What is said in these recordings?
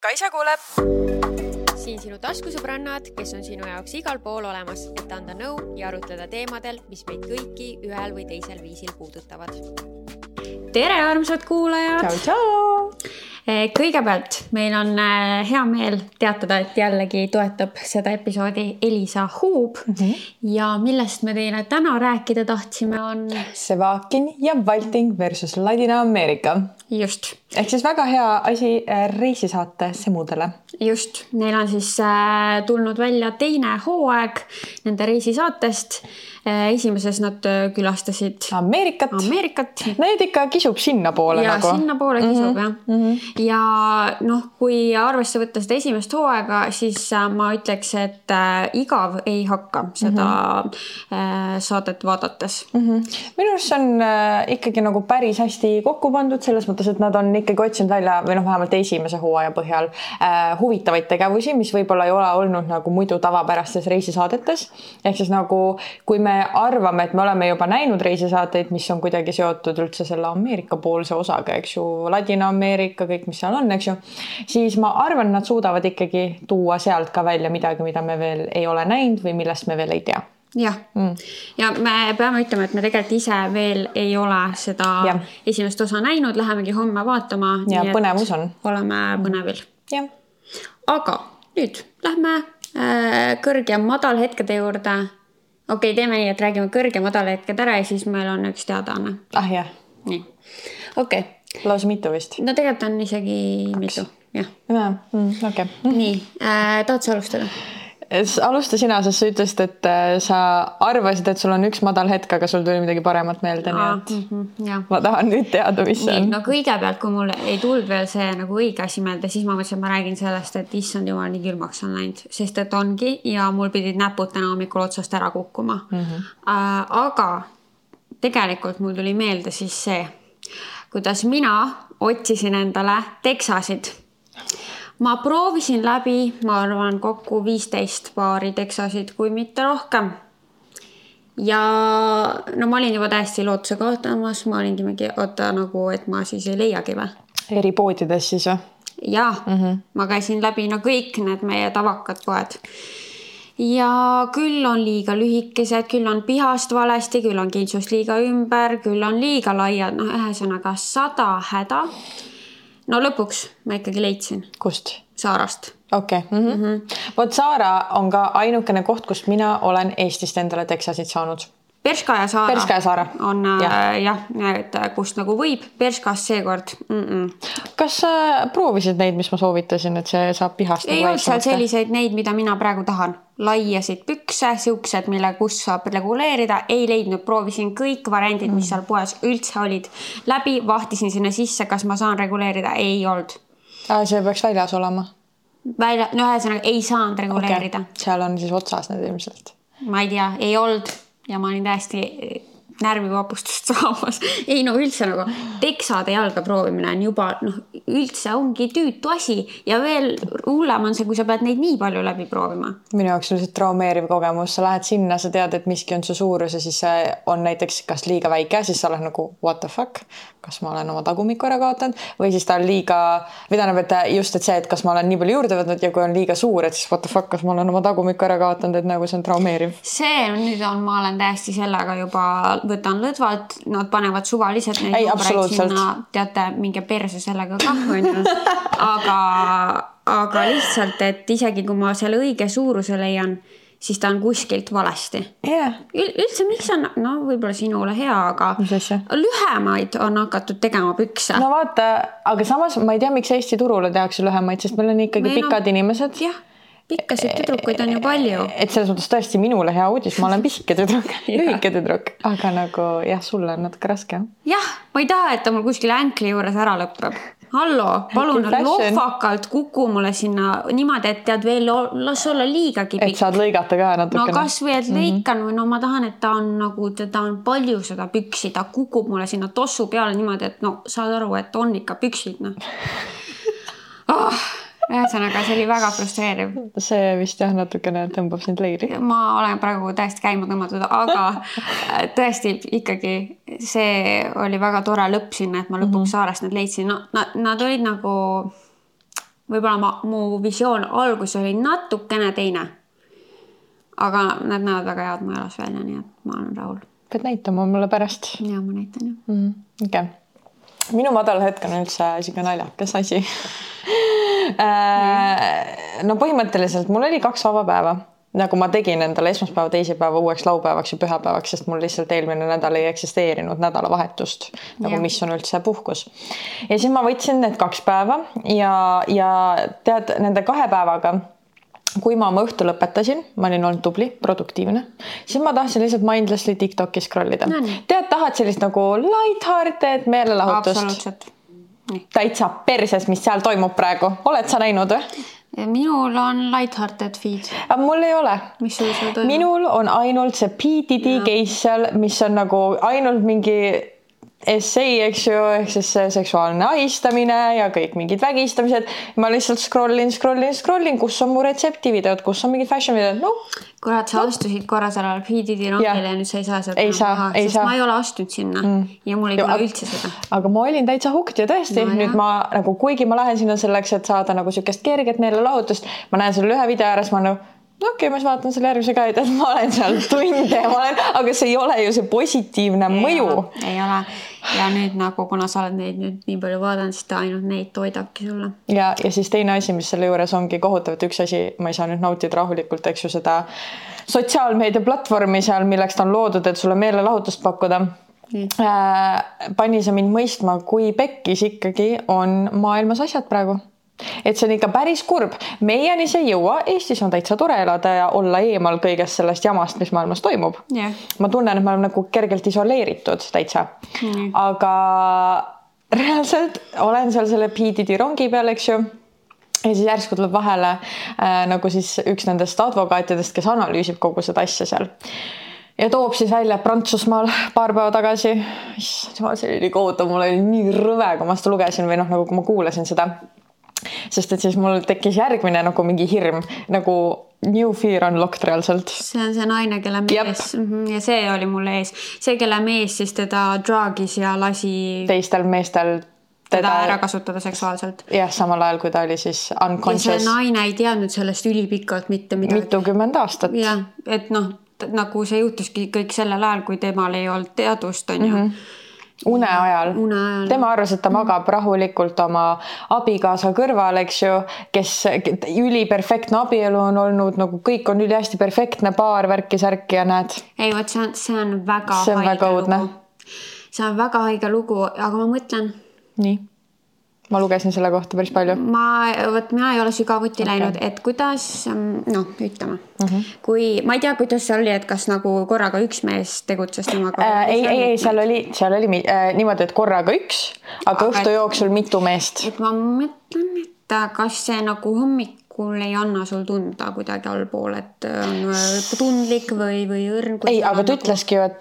Kaisa kuuleb. Siin sinu taskusõbrannad, kes on sinu jaoks igal pool olemas, et anda nõu ja arutleda teemadel, mis meid kõiki ühel või teisel viisil puudutavad. Tere, armsad kuulajad! Tšau, tšau! Kõigepealt meil on hea meel teatada, et jällegi toetab seda episoodi Elisa Huub ja millest me teile täna rääkida tahtsime on... Sevakin ja Valting versus Ladina-Ameerika. Just. Ehk siis väga hea asi reisisaate semudele. Just. Neil on siis tulnud välja teine hooaeg nende reisisaatest. Esimeses nad külastasid Ameerikat. Need ikka kisub sinna poole ja, nagu. Ja sinna poole kisub, jah. Ja noh, kui arvesse võtta seda esimest hooaega, siis ma ütleks, et igav ei hakka seda saadet vaadates. Minu arust on ikkagi nagu päris hästi kokku pandud selles mõttes, et nad on ikkagi otsinud välja, või noh, vähemalt esimese hooaja põhjal huvitavaid tegevusi, mis võib-olla ei ole olnud nagu muidu tavapärastes reisisaadetes. Ehk siis nagu, kui me arvame, et me oleme juba näinud reisisaateid, mis on kuidagi seotud üldse selle Ameerika poolse osaga, eks ju, Ladina-Ameerika, kõik, mis seal on, eks ju, siis ma arvan, nad suudavad ikkagi tuua sealt ka välja midagi, mida me veel ei ole näinud või millest me veel ei tea. Jah. Ja me peame ütlema, et me tegelikult ise veel ei ole seda esimest osa näinud, lähemegi homme vaatama. Ja põnevus on. Oleme põnevil. Ja. Aga nüüd lähme kõrge ja madal hetkede juurde. Okei, teeme nii, et räägime kõrge ja madal hetked ära ja siis meil on üks teadaanne. Jah. Nii. Okei. Lausa mitu vist. No tegelikult on isegi mitu. Jah. Okay. Nii, tahad sa alustada? Alusta sina, sest sa ütlesid, et sa arvasid, et sul on üks madal hetk, aga sul tuli midagi paremat meelde. Ma tahan nüüd teada, mis see on. No kõigepealt, kui mul ei tulnud veel see nagu õige asi meelde, siis ma mõtlesin, et ma räägin sellest, et issand jumal, nii külmaks on läinud. Sest et ongi ja mul pidid näpud täna hommikul otsast ära kukkuma. Aga tegelikult mul tuli meelde siis see, kuidas mina otsisin endale Texasid. Ma proovisin läbi, ma arvan, kokku 15 paari Texasid, kui mitte rohkem. Ja no ma olin juba täiesti lootuse kaotamas, ma olingi nagu, et ma siis ei leiagi või. Eri poodides siis või? Jaa, ma käisin läbi kõik need meie tavakad poed. Ja küll on liiga lühikesed, küll on pihast valesti, küll on kintsust liiga ümber, küll on liiga laiad, ühesõnaga 100 häda. No lõpuks ma ikkagi leidsin. Kust? Saarast. Okei. Vot Saara on ka ainukene koht, kust mina olen Eestist endale Texasid saanud. Perska ja Saara. On et kust nagu võib. Perskas seekord. Kas sa proovisid neid, mis ma soovitasin, et see saab pihast? Ei olnud seal selliseid neid, mida mina praegu tahan. Laiasid pükse, siuksed, mille kus saab reguleerida. Ei leidnud, proovisin kõik variandid, mis seal poes üldse olid. Läbi vahtisin sinna sisse, kas ma saan reguleerida. Ei olnud. See peaks väljas olema? Ühesõnaga ei saanud reguleerida. Okay. Seal on siis otsas need ilmselt. Ma ei tea, ei olnud. Ja ma olin täiesti närvivapustust saamas. Ei üldse nagu Texade jalga proovimine on juba üldse ongi tüütu asi ja veel hullem on see, kui sa pead neid nii palju läbi proovima. Minu jaoks on lihtsalt traumeeriv kogemus. Sa lähed sinna, sa tead, et miski on su suurus ja siis on näiteks kas liiga väike, siis sa oled nagu what the fuck, kas ma olen oma tagumiku ära kaotanud või siis ta on liiga, või tähendab, et just et see, et kas ma olen nii palju juurde võtnud ja kui on liiga suur, et siis what the fuck, kas ma olen oma tagumiku ära kaotanud, et nagu see on traumeeriv. Ma olen täiesti sellega juba võtan lõdvalt, nad panevad suvaliselt neid numbreid sinna, teate, mingi perse sellega aga lihtsalt, et isegi kui ma selle õige suuruse leian, siis ta on kuskilt valesti. Üldse, miks on, võib-olla sinule hea, aga lühemaid on hakatud tegema pükse. No vaata, aga samas ma ei tea, miks Eesti turule tehakse lühemaid, sest meil on ikkagi pikad inimesed. Jah. Pikkasid tüdrukuid on ju palju. Et selles mõttes tõesti minule hea uudis, ma olen pisike tüdruk, lühike tüdruk, aga nagu sulle on natuke raske. Jah, ma ei taha, et ta mul kuskil änkli juures ära lõppeb. Hallo, palun lohvakalt kuku mulle sinna niimoodi, et tead veel, las olla liigagi pikk. Et saad lõigata ka natukene. No kas või, et lõikan või ma tahan, et ta on nagu, ta on palju seda püksi, ta kukub mulle sinna tossu peale niimoodi, et saad aru, et on ikka püksid. Ühesõnaga, see oli väga frustreeriv. See vist natukene tõmbab sind leiri. Ma olen praegu täiesti käima tõmmatud, aga tõesti ikkagi see oli väga tore lõpp sinna, et ma lõpuks Saarest need leidsin. Nad olid nagu võib-olla mu visioon algus oli natukene teine. Aga nad näevad väga head mu elas välja, nii et ma olen rahul. Pead näitama mulle pärast. Ja, ma näitan ju. Okay. Minu madal hetk on üldse siuke naljakas asi. No põhimõtteliselt mul oli 2 vaba päeva. Nagu ma tegin endale esmaspäeva, teisipäeva uueks laupäevaks ja pühapäevaks, sest mul lihtsalt eelmine nädal ei eksisteerinud nädalavahetust, nagu mis on üldse puhkus. Ja siis ma võtsin need 2 päeva ja tead, nende 2 päevaga, kui ma oma õhtu lõpetasin, ma olin olnud tubli, produktiivne, siis ma tahtsin lihtsalt mindlessly TikTok'i scrollida. Tead, tahad sellist nagu lighthearted meelelahutust? Absoluutselt. Täitsa perses, mis seal toimub praegu. Oled sa näinud või? Minul on lighthearted feed. Aga mul ei ole. Mis sul seal toimub? Minul on ainult see PDD case seal, mis on nagu ainult mingi essay, eks ju, ehk siis seksuaalne ahistamine ja kõik mingid vägistamised. Ma lihtsalt scrollin, kus on mu retseptivideod, kus on mingid fashion videod. No. Kurat, sa astusid korra sellele PDD rongile ja nüüd sa ei saa seda. Ei saa. Ma ei ole astunud sinna ja mul ei tule üldse seda. Aga ma olin täitsa hooked ja tõesti. No, nüüd ma nagu, kuigi ma lähen sinna selleks, et saada nagu sükest kerget meelelahutust, ma näen selle ühe video ääres, ma nagu okei, ma vaatan selle järgmise ka, et ma olen seal tunde, aga see ei ole ju see positiivne mõju. Ei ole. Ja nüüd nagu, kuna sa oled neid nüüd nii palju vaadanud, siis ta ainult neid toidabki sulle. Ja siis teine asi, mis selle juures ongi kohutav, et üks asi, ma ei saa nüüd nautida rahulikult, eks ju, seda sotsiaalmeedia platvormi seal, milleks ta on loodud, et sulle meelelahutust pakkuda. Pani sa mind mõistma, kui pekkis ikkagi on maailmas asjad praegu. Et see on ikka päris kurb. Meieni see ei jõua. Eestis on täitsa tore elada ja olla eemal kõigest sellest jamast, mis maailmas toimub. Yeah. Ma tunnen, et ma olen nagu kergelt isoleeritud täitsa. Aga reaalselt olen seal selle PDD rongi peal, eks ju. Ja siis järsku tuleb vahele nagu siis üks nendest advokaatidest, kes analüüsib kogu seda asja seal. Ja toob siis välja Prantsusmaal paar päeva tagasi. See oli kohutav, mul oli nii rõve, kui ma seda lugesin või nagu kui ma kuulasin seda. Sest et siis mul tekkis järgmine nagu mingi hirm, nagu new fear unlocked reaalselt. See on see naine, kelle mees. Ja see oli mulle ees. See, kelle mees siis teda dragis ja lasi teistel meestel teda ära kasutada seksuaalselt. Jah, samal ajal, kui ta oli siis unconscious. Ja see naine ei teadnud sellest ülipikalt mitte midagi. 20 aastat. Jah, et nagu see juhtuski kõik sellel ajal, kui temal ei olnud teadvust, on ju. Une ajal. Tema arvas, et ta magab rahulikult oma abikaasa kõrval, eks ju, kes üliperfektne abielu on olnud, nagu kõik on üli hästi perfektne paar värki ja näed. Ei, võt, see on väga haige lugu. See on väga haige lugu, aga ma mõtlen. Nii. Ma lugesin selle kohta päris palju. Mina ei ole sügavuti läinud, et kuidas, ütleme. Kui, ma ei tea, kuidas see oli, et kas nagu korraga üks mees tegutses temaga? Ei, seal oli niimoodi, et korraga üks, aga õhtu jooksul mitu meest. Et ma mõtlen, et kas see nagu hommikul ei anna sul tunda kuidagi allpool, et on tundlik või õrn? Ei, aga ta ütleski ju, et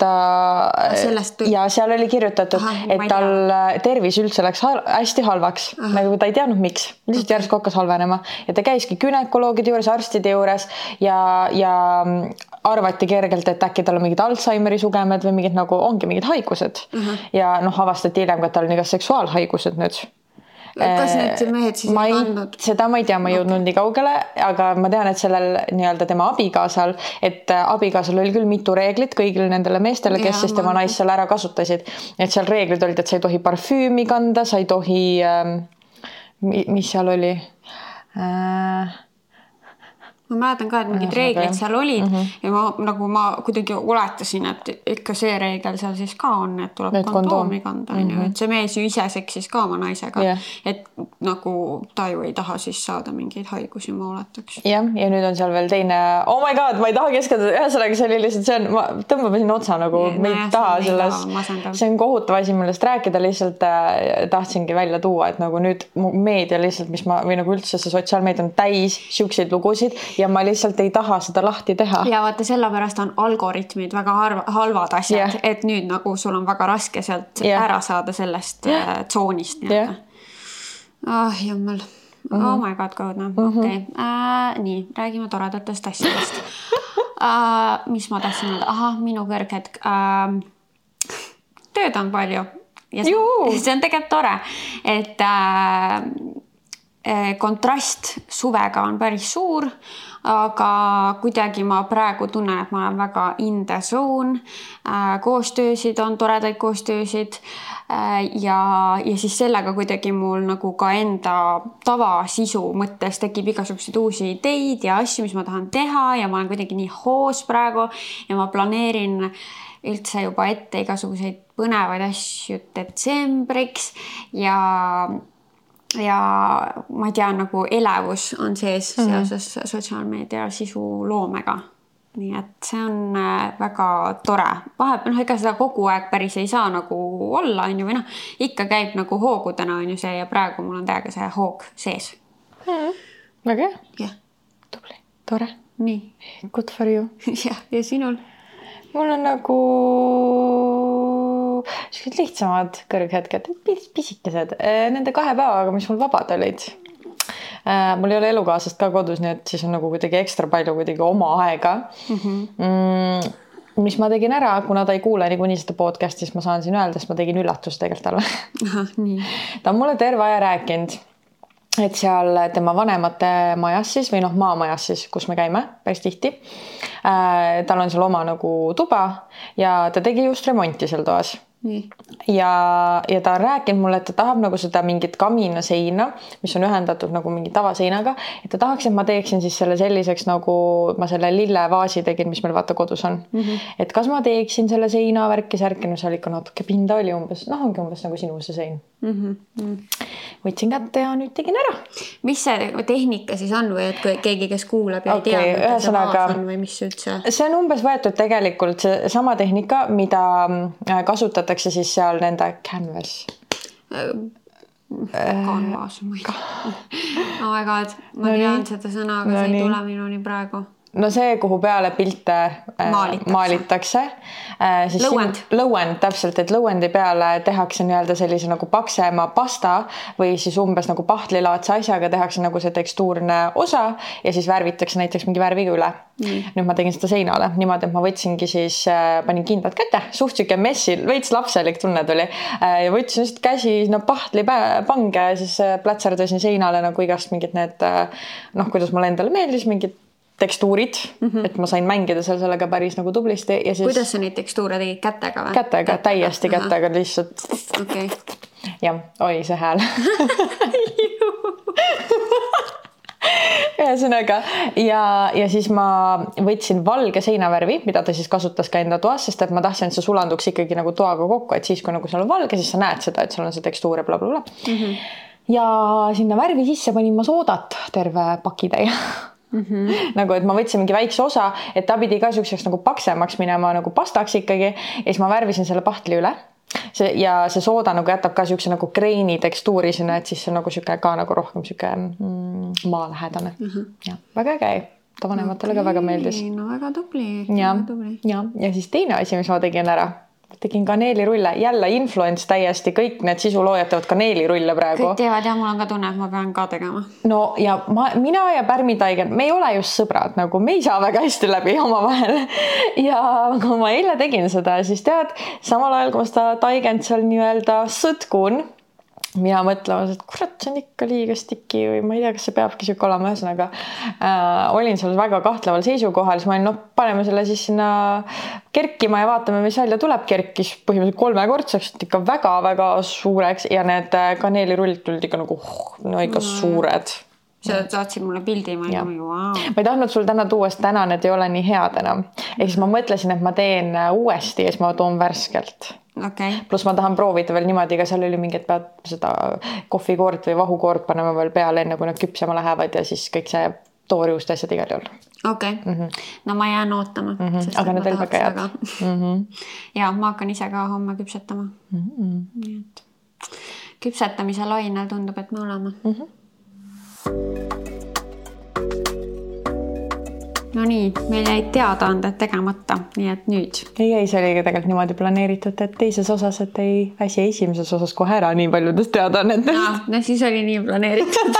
ta ja seal oli kirjutatud, et tal tervis üldse läks hästi halvaks. Nagu ta ei teadnud miks. Lihtsalt järsku hakkas halvenema. Ja ta käiski gynekoloogide juures, arstide juures ja arvati kergelt, et äkki tal on mingid Alzheimeri sugemed või mingid nagu ongi mingid haigused. Ja avastati hiljem, et tal on iga seksuaalhaigused nüüd. Kas need mehed siis ei andnud? Seda ma ei tea, ma ei jõudnud nii kaugele, aga ma tean, et sellel nii-öelda tema abikaasal, et abikaasal oli küll mitu reeglit kõigile nendele meestele, kes siis tema naist seal ära kasutasid. Et seal reeglid olid, et sa ei tohi parfüümi kanda, sa ei tohi, mis seal oli? Ma mäletan ka, et mingid reeglid seal olid ja ma kuidagi oletasin, et ikka see reegel seal siis ka on, et tuleb kondoomi kanda. Et see mees ju ise seksis ka oma naisega. Et nagu ta ju ei taha siis saada mingeid haigusi, ma oletaks. Ja nüüd on seal veel teine, oh my god, ma ei taha keskenduda, ühesõnaga see oli lihtsalt, ma tõmbame sinna otsa nagu me ei taha selles, see on kohutav asi, millest rääkida, lihtsalt tahtsingi välja tuua, et nagu nüüd meedia lihtsalt, või nagu üldse see sotsiaalmeedia on täis siukseid lugusid ja ma lihtsalt ei taha seda lahti teha. Ja vaata, sellepärast on algoritmid väga halvad asjad, et nüüd nagu sul on väga raske sealt ära saada sellest tsoonist. Jummel. Oh my god, kõudne. Okay. Nii, räägime toredatest asjadest. Mis ma tahtsin öelda? Minu kõrghetk. Tööd on palju. Ja see on tegelikult tore, et kontrast suvega on päris suur, aga kuidagi ma praegu tunnen, et ma olen väga in the zone. Koostöösid on toredaid koostöösid ja siis sellega kuidagi mul nagu ka enda tavasisu mõttes tekib igasuguseid uusi ideid ja asju, mis ma tahan teha ja ma olen kuidagi nii hoos praegu ja ma planeerin üldse juba ette igasuguseid põnevaid asju detsembriks ja ma ei tea, nagu elevus on sees seoses sotsiaalmeedia sisu loomega. Nii et see on väga tore. Vahepeal, ega seda kogu aeg päris ei saa nagu olla, või ikka käib nagu hoogudena on ju see ja praegu mul on täiega see hoog sees. Väga hea. Jah. Tubli. Tore. Nii. Good for you. Ja sinul? Mul on nagu lihtsamad kõrghetked, pisikesed. Nende 2 päevaga, mis mul vabad olid. Mul ei ole elukaasast ka kodus, nii et siis on nagu kuidagi ekstra palju kuidagi oma aega. Mis ma tegin ära, kuna ta ei kuule niikuinii seda podcasti, siis ma saan siin öelda, sest ma tegin üllatust tegelikult talle. Nii. Ta on mulle terve aja rääkinud, et seal tema vanemate majas siis või maamajas siis, kus me käime päris tihti. Tal on seal oma nagu tuba ja ta tegi just remonti seal toas. Nii. Ja ta on rääkinud mulle, et ta tahab nagu seda mingit kamina seina, mis on ühendatud nagu mingi tavaseinaga, et ta tahaks, et ma teeksin siis selle selliseks nagu ma selle lillevaasi tegin, mis meil vaata kodus on. Et kas ma teeksin selle seina värki-särki, no seal ikka natuke pinda oli umbes, ongi umbes nagu sinu see sein. Võtsin kätte ja nüüd tegin ära. Mis see tehnika siis on või et keegi, kes kuulab ja ei tea, mida see vaas on või mis üldse? See on umbes võetud tegelikult see sama tehnika, mida kasutatakse siis seal nende canvas. Canvas, ma ei tea. Oh my god, ma tean seda sõna, aga see ei tule minuni praegu. No see, kuhu peale pilte maalitakse. Lõuend, täpselt, et lõuendi peale tehakse nii-öelda sellise nagu paksema pasta või siis umbes nagu pahtlilaadse asjaga tehakse nagu see tekstuurne osa ja siis värvitakse näiteks mingi värviga üle. Nüüd ma tegin seda seinale niimoodi, et ma võtsingi siis, panin kindlad kätte, suht siuke messil, veits lapselik tunne tuli ja võtsin just käsi pahtli pange ja siis plätserdasin seinale nagu igast mingid need, kuidas mulle endale meeldis, mingid tekstuurid, et ma sain mängida seal sellega päris nagu tublisti. Ja siis... Kuidas sa neid tekstuure tegid? Kätega või? Kätega, täiesti kätega lihtsalt. Okay. Ja, oi see hääl. Ühesõnaga ja siis ma võtsin valge seinavärvi, mida ta siis kasutas ka enda toas, sest et ma tahtsin, et see sulanduks ikkagi nagu toaga kokku, et siis kui nagu seal on valge, siis sa näed seda, et seal on see tekstuur ja blablabla. Ja sinna värvi sisse panin ma soodat terve pakitäie. Nagu, et ma võtsin mingi väikse osa, et ta pidi ka siukseks nagu paksemaks minema nagu pastaks ikkagi ja siis ma värvisin selle pahtli üle ja see sooda nagu jätab ka siukse nagu kreeni tekstuuri sinna, et siis see nagu siuke ka nagu rohkem siuke maalähedane. Ja, väga äge. Ta vanematele ka väga meeldis. No väga tubli. Ja siis teine asi, mis ma tegin ära. Tegin kaneelirulle, jälle influence täiesti, kõik need sisuloojad teevad kaneelirulle praegu. Kõik teevad ja mul on ka tunne, et ma pean ka tegema. No ja mina ja Pärmi Taigen, me ei ole just sõbrad, nagu me ei saa väga hästi läbi oma vahel. Ja kui ma eile tegin seda, siis tead, samal ajal, kui ma seda Taigent seal nii-öelda sõtkun, mina mõtlemas, et kurat, see on ikka liiga stiki või ma ei tea, kas see peabki siuke olema, ühesõnaga olin seal väga kahtleval seisukohal, siis ma olin, paneme selle siis sinna kerkima ja vaatame, mis välja tuleb, kerkis põhimõtteliselt 3-kordseks, ikka väga-väga suureks ja need kaneelirullid tulid ikka nagu ikka suured. Sa saatsid mulle pildi, ma ei tahtnud sul täna tuua, sest täna need ei ole nii head enam. Ehk siis ma mõtlesin, et ma teen uuesti ja siis ma toon värskelt. Okay. Plus ma tahan proovida veel niimoodi, ka seal oli mingi, et pead seda kohvikoort või vahukoort panema veel peale, enne kui nad küpsema lähevad ja siis kõik see toorjuust asjad igal juhul. Okay. No ma jään ootama. Aga need veel väga jääd. Ja ma hakkan ise ka homme küpsetama. Nii et küpsetamise lainel tundub, et me oleme. No nii, meil jäid teadaanded tegemata, nii et nüüd. Ei, see oli tegelikult niimoodi planeeritud, et teises osas, et ei äsi esimeses osas kohe ära nii paljudest teadaannetest. No siis oli nii planeeritud.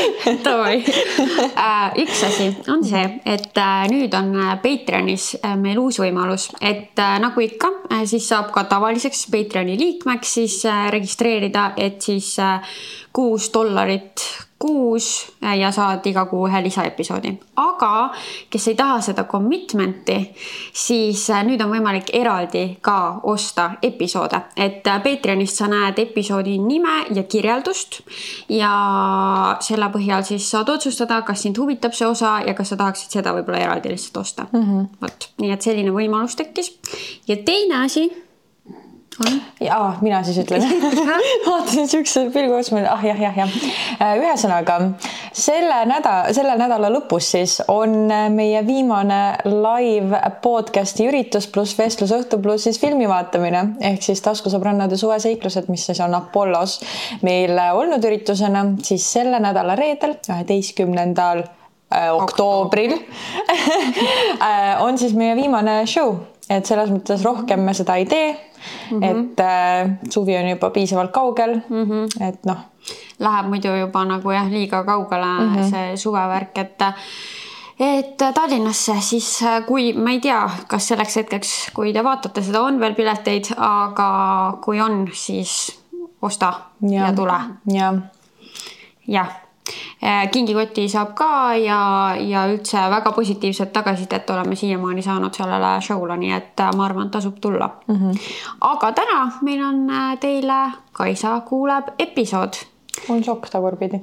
Üks asi on see, et nüüd on Patreonis meil uus võimalus, et nagu ikka, siis saab ka tavaliseks Patreoni liikmeks siis registreerida, et siis $6 kuus ja saad iga kuu ühe lisaepisoodi. Aga kes ei taha seda commitmenti, siis nüüd on võimalik eraldi ka osta episoode. Et Patreonist sa näed episoodi nime ja kirjeldust ja selle põhjal siis saad otsustada, kas sind huvitab see osa ja kas sa tahaksid seda võib-olla eraldi lihtsalt osta. Võt. Nii et selline võimalus tekkis. Ja teine asi Ja, mina siis ütlen. Vaatasin sükse pilgu otsma, jah. Ühesõnaga, selle nädala lõpus siis on meie viimane live podcasti üritus pluss vestlusõhtu pluss siis filmi vaatamine ehk siis Taskusõbrannade suveseiklused, mis siis on Apollos meil olnud üritusena siis selle nädala reedel 11. Oktoobril on siis meie viimane show, et selles mõttes rohkem me seda ei tee. Et suvi on juba piisavalt kaugel, et noh. Läheb muidu juba nagu liiga kaugele see suvevärk, et Tallinnasse siis, kui ma ei tea, kas selleks hetkeks, kui te vaatate seda, on veel pileteid, aga kui on, siis osta ja tule. Jah. Kingikoti saab ka ja üldse väga positiivset tagasisidet oleme siiamaani saanud sellele show'le, nii et ma arvan, tasub tulla. Aga täna meil on teile Kaisa kuuleb episood. On šokk tagurpidi.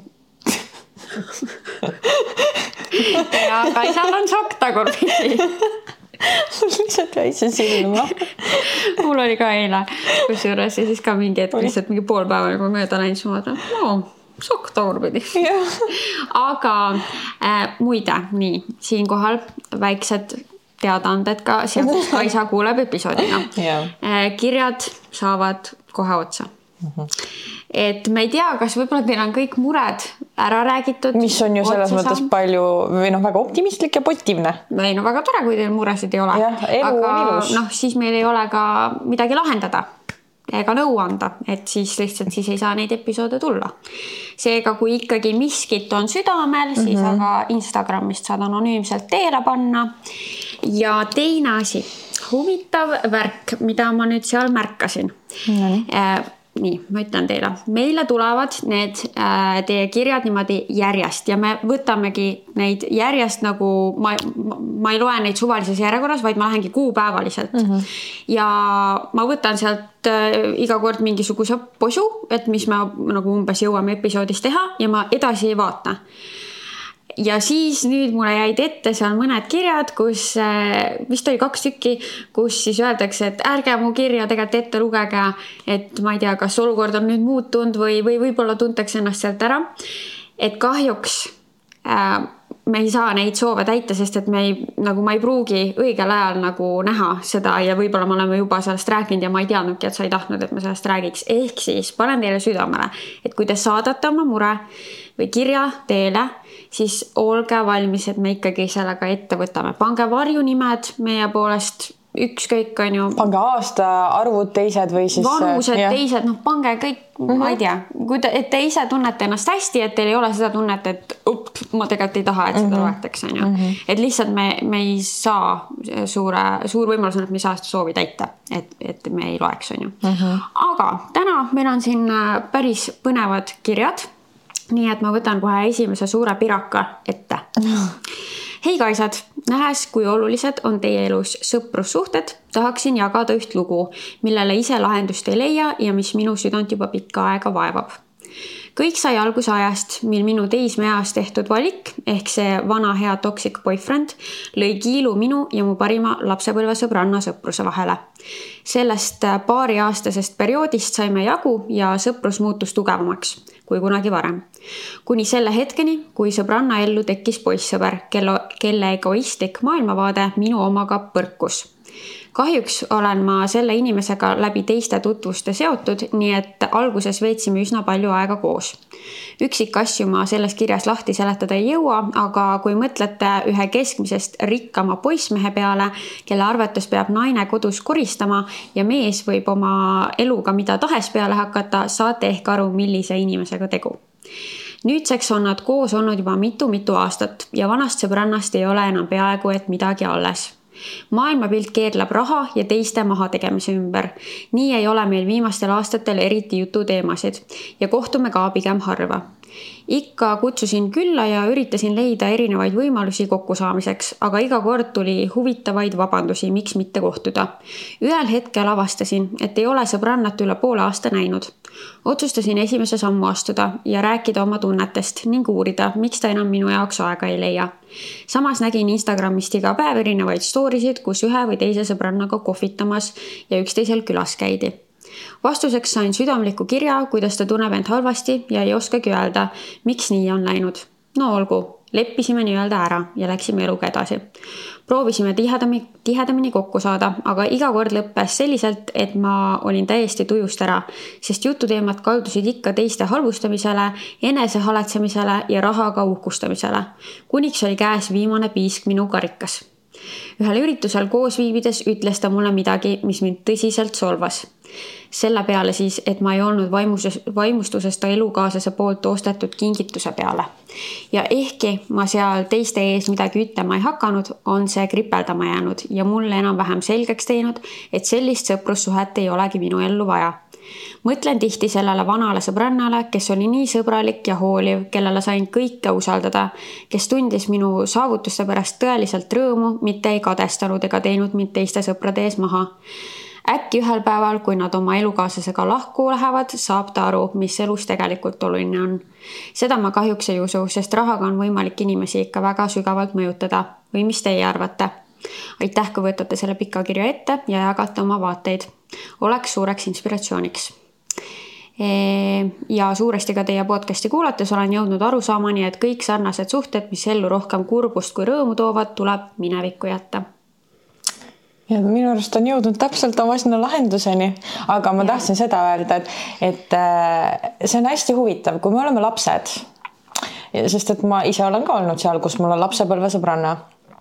Ja Kaisal on šokk tagurpidi. Lihtsalt jäi see silma. Mul oli ka eile kusjuures ja siis ka mingi hetk lihtsalt mingi pool päeva nagu mööda läinud summata. Šokk tagurpidi. Aga muide, nii, siinkohal väiksed teadaanded ka seoses Kaisa kuuleb episoodiga. Kirjad saavad kohe otsa. Et me ei tea, kas võib-olla teil on kõik mured ära räägitud. Mis on ju selles mõttes palju või väga optimistlik ja positiivne. Või väga tore, kui teil muresid ei ole. Aga siis meil ei ole ka midagi lahendada ega nõu anda, et siis lihtsalt siis ei saa neid episoode tulla. Seega, kui ikkagi miskit on südamel, siis aga Instagramist saad anonüümselt teele panna. Ja teine asi, huvitav värk, mida ma nüüd seal märkasin. Nii, ma ütlen teile. Meile tulevad need teie kirjad niimoodi järjest ja me võtamegi neid järjest nagu, ma ei loe neid suvalises järjekorras, vaid ma lähengi kuupäevaliselt. Ja ma võtan sealt iga kord mingisuguse posu, et mis me nagu umbes jõuame episoodis teha ja ma edasi ei vaata. Ja siis nüüd mulle jäid ette seal mõned kirjad, kus vist oli 2 tükki, kus siis öeldakse, et ärge mu kirja tegelikult ette lugege, et ma ei tea, kas olukord on nüüd muutunud või võib-olla tuntakse ennast sealt ära. Et kahjuks me ei saa neid soove täita, sest et ma ei pruugi õigel ajal nagu näha seda ja võib-olla me oleme juba sellest rääkinud ja ma ei teadnudki, et sa ei tahtnud, et ma sellest räägiks. Ehk siis panen teile südamele, et kui te saadate oma mure või kirja teele, siis olge valmis, et me ikkagi sellega ette võtame. Pange varjunimed meie poolest, ükskõik on ju. Pange aastaarvud teised või siis. Vanused teised, pange kõik, ma ei tea. Et te ise tunnete ennast hästi, et teil ei ole seda tunnet, et ma tegelikult ei taha, et seda loetaks. Et lihtsalt me ei saa, suur võimalus on, et me ei saa seda soovi täita, et me ei loeks. Aga täna meil on siin päris põnevad kirjad. Nii et ma võtan kohe esimese suure piraka ette. Hei Kaisad, nähes, kui olulised on teie elus sõprussuhted, tahaksin jagada üht lugu, millele ise lahendust ei leia ja mis minu südant juba pikka aega vaevab. Kõik sai alguse ajast, mil minu teismeeas tehtud valik, ehk see vana hea toxic boyfriend, lõi kiilu minu ja mu parima lapsepõlvesõbranna sõpruse vahele. Sellest paariaastasest perioodist saime jagu ja sõprus muutus tugevamaks kui kunagi varem. Kuni selle hetkeni, kui sõbranna ellu tekkis poissõber, kelle egoistlik maailmavaade minu omaga põrkus. Kahjuks olen ma selle inimesega läbi teiste tutvuste seotud, nii et alguses veetsime üsna palju aega koos. Üksikasju ma selles kirjas lahti seletada ei jõua, aga kui mõtlete ühe keskmisest rikkama poissmehe peale, kelle arvates peab naine kodus koristama ja mees võib oma eluga mida tahes peale hakata, saate ehk aru, millise inimesega tegu. Nüüdseks on nad koos olnud juba mitu aastat ja vanast sõbrannast ei ole enam peaaegu et midagi alles. Maailmapilt keerleb raha ja teiste mahategemise ümber. Nii ei ole meil viimastel aastatel eriti jututeemasid ja kohtume ka pigem harva. Ikka kutsusin külla ja üritasin leida erinevaid võimalusi kokkusaamiseks, aga iga kord tuli huvitavaid vabandusi, miks mitte kohtuda. Ühel hetkel avastasin, et ei ole sõbrannat üle poole aasta näinud. Otsustasin esimese sammu astuda ja rääkida oma tunnetest ning uurida, miks ta enam minu jaoks aega ei leia. Samas nägin Instagramist iga päev erinevaid stoorisid, kus ühe või teise sõbrannaga kohvitamas ja üksteisel külas käidi. Vastuseks sain südamliku kirja, kuidas ta tunneb end halvasti ja ei oskagi öelda, miks nii on läinud. No olgu, leppisime nii-öelda ära ja läksime eluga edasi. Proovisime tihedamini kokku saada, aga iga kord lõppes selliselt, et ma olin täiesti tujust ära, sest jututeemad kaldusid ikka teiste halvustamisele, enese haletsemisele ja rahaga uhkustamisele. Kuniks oli käes viimane piisk minu karikas. Ühel üritusel koos viibides ütles ta mulle midagi, mis mind tõsiselt solvas. Selle peale siis, et ma ei olnud vaimustusest ta elukaaslase poolt ostetud kingituse peale. Ja ehkki ma seal teiste ees midagi ütlema ei hakanud, on see kripeldama jäänud ja mulle enam-vähem selgeks teinud, et sellist sõprussuhet ei olegi minu ellu vaja. Mõtlen tihti sellele vanale sõbrannale, kes oli nii sõbralik ja hooliv, kellele sain kõike usaldada, kes tundis minu saavutuste pärast tõeliselt rõõmu, mitte ei kadestanud ega teinud mind teiste sõprade ees maha. Äkki ühel päeval, kui nad oma elukaaslasega lahku lähevad, saab ta aru, mis elus tegelikult oluline on. Seda ma kahjuks ei usu, sest rahaga on võimalik inimesi ikka väga sügavalt mõjutada. Või mis teie arvate? Aitäh, kui võtate selle pika kirja ette ja jagate oma vaateid. Oleks suureks inspiratsiooniks. Ja suuresti ka teie podcasti kuulates olen jõudnud arusaamani, et kõik sarnased suhted, mis ellu rohkem kurbust kui rõõmu toovad, tuleb minevikku jätta. Ja minu arust on jõudnud täpselt oma sinna lahenduseni, aga ma tahtsin seda öelda, et see on hästi huvitav, kui me oleme lapsed, sest et ma ise olen ka olnud seal, kus mul on lapsepõlvesõbranna.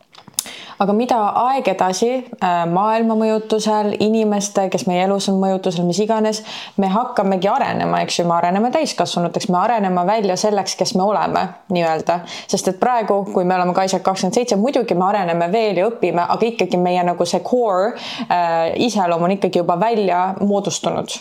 Aga mida aeg edasi maailma mõjutusel, inimeste, kes meie elus on mõjutusel, mis iganes, me hakkamegi arenema, eks ju, me areneme täiskasvanuteks, me arenema välja selleks, kes me oleme, nii-öelda. Sest et praegu, kui me oleme Kaisa 27, muidugi me areneme veel ja õpime, aga ikkagi meie nagu see core iseloom on ikkagi juba välja moodustunud.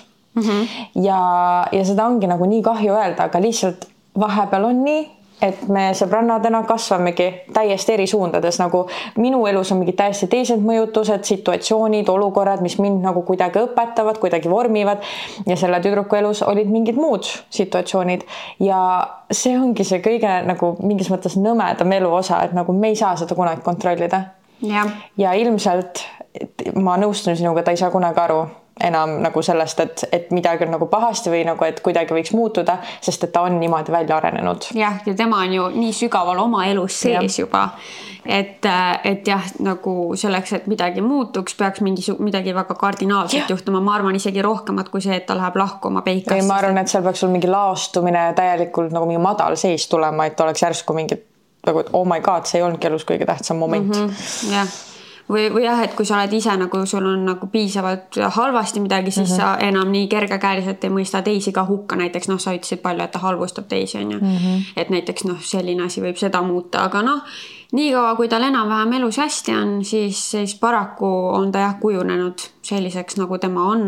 Ja seda ongi nagu nii kahju öelda, aga lihtsalt vahepeal on nii, et me sõbrannadena kasvamegi täiesti eri suundades, nagu minu elus on mingid täiesti teised mõjutused, situatsioonid, olukorrad, mis mind nagu kuidagi õpetavad, kuidagi vormivad ja selle tüdruku elus olid mingid muud situatsioonid ja see ongi see kõige nagu mingis mõttes nõmedam elu osa, et nagu me ei saa seda kunagi kontrollida. Ja ilmselt ma nõustun sinuga, ta ei saa kunagi aru enam nagu sellest, et midagi on nagu pahasti või nagu, et kuidagi võiks muutuda, sest et ta on niimoodi välja arenenud. Ja tema on ju nii sügaval oma elus sees juba, et jah, nagu selleks, et midagi muutuks, peaks midagi väga kardinaalselt juhtuma. Ma arvan isegi rohkemat kui see, et ta läheb lahku oma peikast. Ma arvan, et seal peaks sul mingi laostumine täielikult nagu mingi madal seis tulema, et oleks järsku mingi, nagu, oh my god, see ei olnudki elus kõige tähtsam moment. Jah. Või jah, et kui sa oled ise nagu sul on nagu piisavalt halvasti midagi, siis sa enam nii kergekäeliselt ei mõista teisi ka hukka. Näiteks sa ütlesid palju, et ta halvustab teisi, on ju. Et näiteks selline asi võib seda muuta, aga nii kaua, kui tal enam-vähem elus hästi on, siis paraku on ta jah kujunenud selliseks, nagu tema on.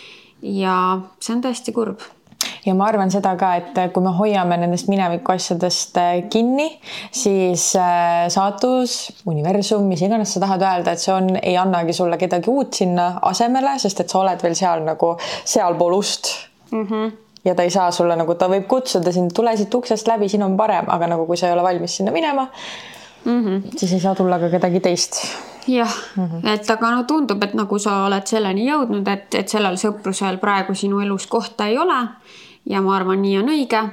Ja see on tõesti kurb. Ja ma arvan seda ka, et kui me hoiame nendest mineviku asjadest kinni, siis saatus, universum, mis iganes sa tahad öelda, et see ei annagi sulle kedagi uut sinna asemele, sest et sa oled veel seal nagu sealpool ust. Ja ta ei saa sulle nagu, ta võib kutsuda sind, tule siit uksest läbi, siin on parem, aga nagu kui sa ei ole valmis sinna minema, siis ei saa tulla ka kedagi teist. Jah, et aga tundub, et nagu sa oled selleni jõudnud, et sellel sõprusel praegu sinu elus kohta ei ole ja ma arvan, nii on õige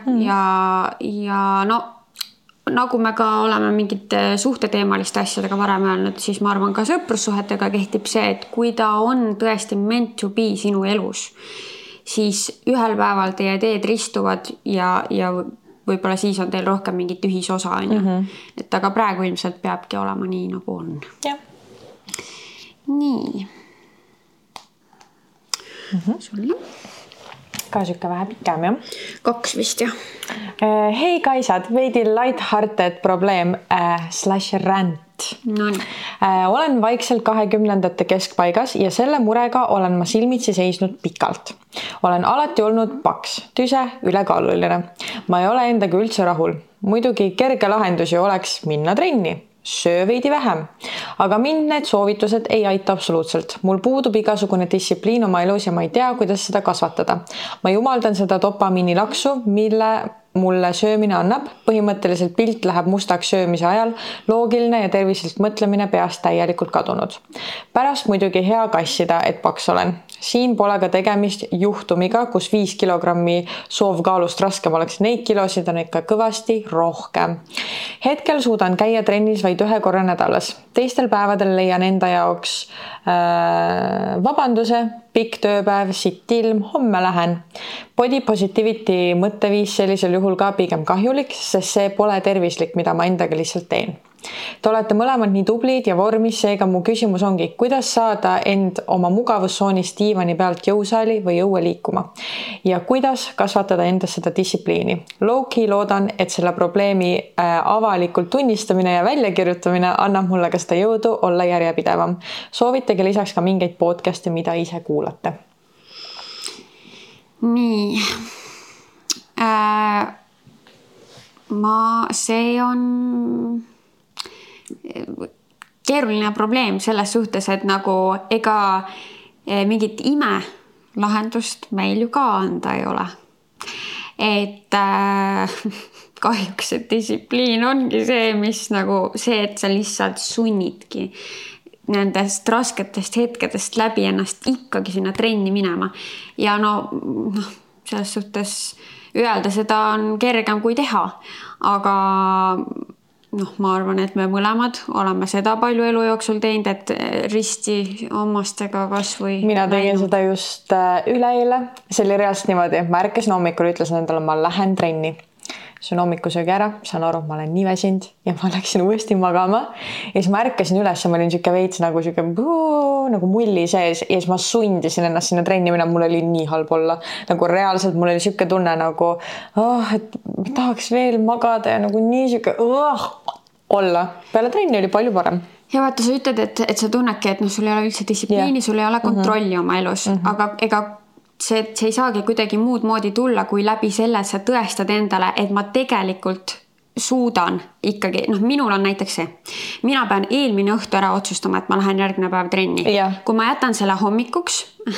ja nagu me ka oleme mingite suhteteemaliste asjadega varem öelnud, siis ma arvan ka sõprussuhetega kehtib see, et kui ta on tõesti meant to be sinu elus, siis ühel päeval teie teed ristuvad ja võib-olla siis on teil rohkem mingit ühisosa, on ju. Et aga praegu ilmselt peabki olema nii, nagu on. Jah. Nii. Sulle? Ka sükke vähe pikem, jah? 2 vist, jah. Hei Kaisad, veidi lighthearted probleem /rant. Olen vaikselt 20. keskpaigas ja selle murega olen ma silmitsi seisnud pikalt. Olen alati olnud paks, tüse, ülekaaluline. Ma ei ole endaga üldse rahul. Muidugi kerge lahendusi oleks minna trenni, söö veidi vähem. Aga mind need soovitused ei aita absoluutselt. Mul puudub igasugune distsipliin oma elus ja ma ei tea, kuidas seda kasvatada. Ma jumaldan seda dopamiinilaksu, mille mulle söömine annab. Põhimõtteliselt pilt läheb mustaks söömise ajal, loogiline ja tervislik mõtlemine peast täielikult kadunud. Pärast muidugi hea kassida, et paks olen. Siin pole ka tegemist juhtumiga, kus 5 kilogrammi soovkaalust raskem oleks, neid kilosid on ikka kõvasti rohkem. Hetkel suudan käia trennis vaid 1 korra nädalas. Teistel päevadel leian enda jaoks vabanduse, pikk tööpäev, sitt ilm, homme lähen. Body positivity mõtteviis sellisel juhul ka pigem kahjulik, sest see pole tervislik, mida ma endaga lihtsalt teen. Te olete mõlemad nii tublid ja vormis, seega mu küsimus ongi, kuidas saada end oma mugavussoonist diivani pealt jõusaali või õue liikuma ja kuidas kasvatada endas seda distsipliini. Low-key loodan, et selle probleemi avalikult tunnistamine ja väljakirjutamine annab mulle ka seda jõudu olla järjepidevam. Soovitage lisaks ka mingeid podcast'e, mida ise kuulate. Nii. See on keeruline probleem selles suhtes, et nagu ega mingit imelahendust meil ju ka anda ei ole. Et kahjuks see distsipliin ongi see, mis nagu see, et sa lihtsalt sunnidki nendest rasketest hetkedest läbi ennast ikkagi sinna trenni minema. Ja selles suhtes öelda seda on kergem kui teha, aga ma arvan, et me mõlemad oleme seda palju elu jooksul teinud, et risti ommastega kas või mina tegin seda just üleeile. See oli reaalselt niimoodi, ma ärkasin hommikul, ütlesin endale, ma lähen trenni. Söön hommikusöögi ära, saan aru, ma olen nii väsinud ja ma läksin uuesti magama. Ja siis ma ärkasin üles ja ma olin siuke veits nagu mulli sees ja siis ma sundisin ennast sinna trenni minna, mul oli nii halb olla. Nagu reaalselt mul oli siuke tunne nagu, et tahaks veel magada ja nagu nii siuke olla. Peale trenni oli palju parem. Ja vaata, sa ütled, et sa tunnedki, et sul ei ole üldse distsipliini, sul ei ole kontrolli oma elus, aga ega see ei saagi kuidagi muud moodi tulla, kui läbi selle, et sa tõestad endale, et ma tegelikult suudan ikkagi, minul on näiteks see. Mina pean eelmine õhtu ära otsustama, et ma lähen järgmine päev trenni. Kui ma jätan selle hommikuks,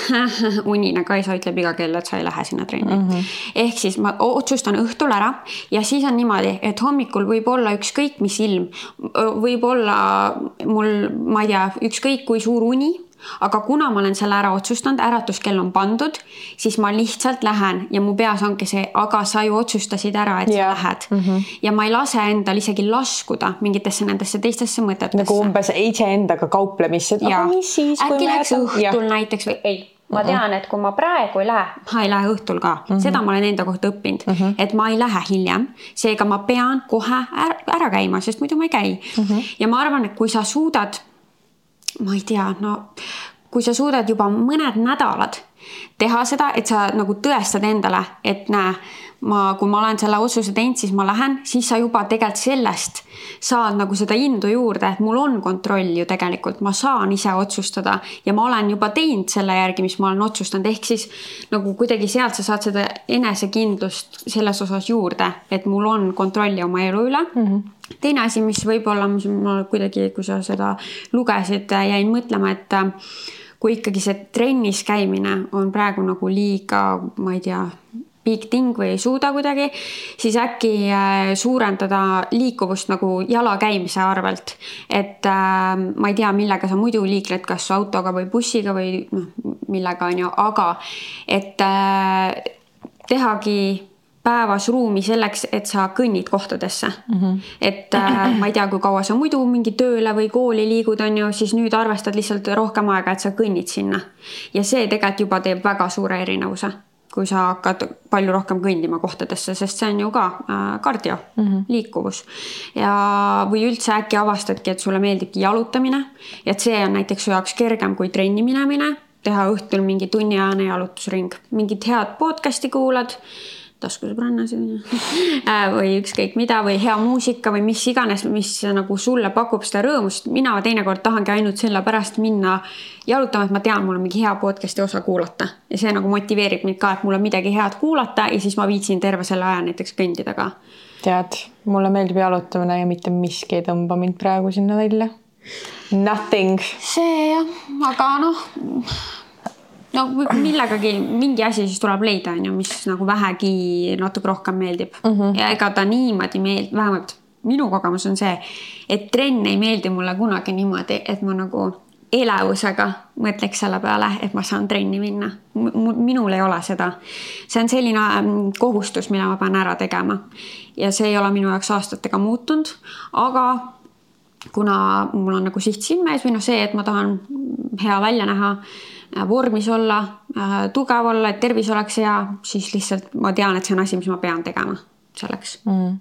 unine Kaisa ütleb iga kell, et sa ei lähe sinna trenni. Ehk siis ma otsustan õhtul ära ja siis on niimoodi, et hommikul võib olla ükskõik mis ilm, võib olla mul, ma ei tea, ükskõik kui suur uni, aga kuna ma olen selle ära otsustanud, äratuskell on pandud, siis ma lihtsalt lähen ja mu peas ongi see, aga sa ju otsustasid ära, et sa lähed. Ja ma ei lase endal isegi laskuda mingitesse nendesse teistesse mõtetesse. Nagu umbes ise endaga kauplemisse. Äkki läks õhtul näiteks või ei. Ma tean, et kui ma praegu ei lähe õhtul ka. Seda ma olen enda kohta õppinud, et ma ei lähe hiljem. Seega ma pean kohe ära käima, sest muidu ma ei käi. Ja ma arvan, et kui sa suudad ma ei tea, kui sa suudad juba mõned nädalad teha seda, et sa nagu tõestad endale, et kui ma olen selle otsuse teinud, siis ma lähen, siis sa juba tegelikult sellest saad nagu seda indu juurde, et mul on kontroll ju tegelikult, ma saan ise otsustada ja ma olen juba teinud selle järgi, mis ma olen otsustanud, ehk siis nagu kuidagi sealt sa saad seda enesekindlust selles osas juurde, et mul on kontrolli oma elu üle. Teine asi, mis võib-olla ma kuidagi, kui sa seda lugesid, jäin mõtlema, et kui ikkagi see trennis käimine on praegu nagu liiga, ma ei tea, big thing või ei suuda kuidagi, siis äkki suurendada liikuvust nagu jala käimise arvelt. Et ma ei tea, millega sa muidu liikled, kas autoga või bussiga või millega on ju, aga et tehagi päevas ruumi selleks, et sa kõnnid kohtadesse. Et ma ei tea, kui kaua sa muidu mingi tööle või kooli liigud on ju, siis nüüd arvestad lihtsalt rohkem aega, et sa kõnnid sinna. Ja see tegelikult juba teeb väga suure erinevuse, kui sa hakkad palju rohkem kõndima kohtadesse, sest see on ju ka kardio, liikuvus. Või üldse äkki avastadki, et sulle meeldibki jalutamine, et see on näiteks su jaoks kergem kui trenni minemine, teha õhtul mingi tunniajane jalutusring. Mingid head podcasti kuulad, taskusõbrannasid või ükskõik mida või hea muusika või mis iganes, mis nagu sulle pakub seda rõõmust. Mina teinekord tahangi ainult sellepärast minna jalutama, et ma tean, mul on mingi hea podcasti osa kuulata ja see nagu motiveerib mind ka, et mul on midagi head kuulata ja siis ma viitsin terve selle aja näiteks kõndida ka. Tead, mulle meeldib jalutamine ja mitte miski ei tõmba mind praegu sinna välja. Nothing. See jah, aga no millegagi mingi asi siis tuleb leida, mis nagu vähegi natuke rohkem meeldib. Ja ega ta niimoodi meeldib, vähemalt minu kogemus on see, et trenn ei meeldi mulle kunagi niimoodi, et ma nagu elevusega mõtleks selle peale, et ma saan trenni minna. Minul ei ole seda. See on selline kohustus, mille ma pean ära tegema. Ja see ei ole minu jaoks aastatega muutunud, aga kuna mul on nagu siht silmees või see, et ma tahan hea välja näha, vormis olla, tugev olla, et tervis oleks hea, siis lihtsalt ma tean, et see on asi, mis ma pean tegema selleks.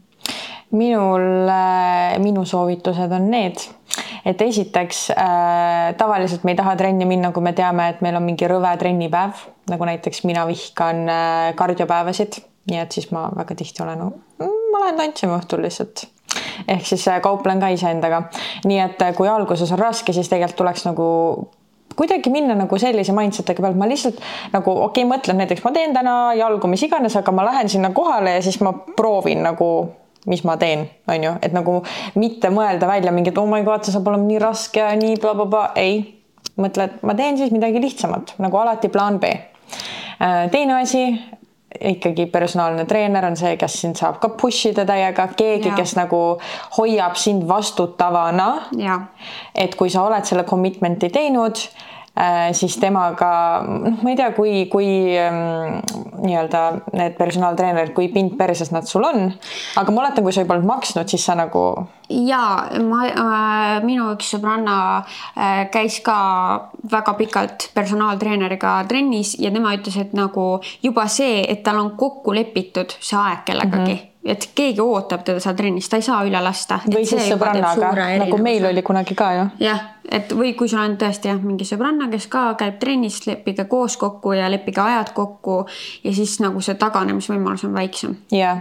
Minu soovitused on need, et esiteks tavaliselt me ei taha trenni minna, kui me teame, et meil on mingi rõve trennipäev, nagu näiteks mina vihkan kardiopäevasid, nii et siis ma väga tihti olen, ma lähen tantsima õhtul lihtsalt. Ehk siis kauplen ka iseendaga. Nii et kui alguses on raske, siis tegelikult tuleks nagu kuidagi minna nagu sellise mindsetega pealt. Ma lihtsalt nagu mõtlen näiteks, ma teen täna jalgu mis iganes, aga ma lähen sinna kohale ja siis ma proovin nagu, mis ma teen, on ju. Et nagu mitte mõelda välja mingit, oh my god, see saab olema nii raske ja nii bla. Ei, mõtle, et ma teen siis midagi lihtsamat, nagu alati plaan B. Teine asi, ikkagi personaalne treener on see, kes sind saab ka pushida täiega, keegi, kes nagu hoiab sind vastutavana. Ja. Et kui sa oled selle commitmenti teinud, siis temaga, ma ei tea, kui nii-öelda need personaaltreenerid, kui pind perses nad sul on, aga ma oletan, kui sa ei polnud maksnud, siis sa nagu... Jaa, minu üks sõbranna käis ka väga pikalt personaaltreeneriga trennis ja tema ütles, et nagu juba see, et tal on kokku lepitud see aeg kellegagi, et keegi ootab teda seal trennis, ta ei saa üle lasta. Või siis sõbrannaga, nagu meil oli kunagi ka ju. Jah, et või kui sul on tõesti mingi sõbranna, kes ka käib trennis, leppige koos kokku ja leppige ajad kokku ja siis nagu see taganemisvõimalus on väiksem.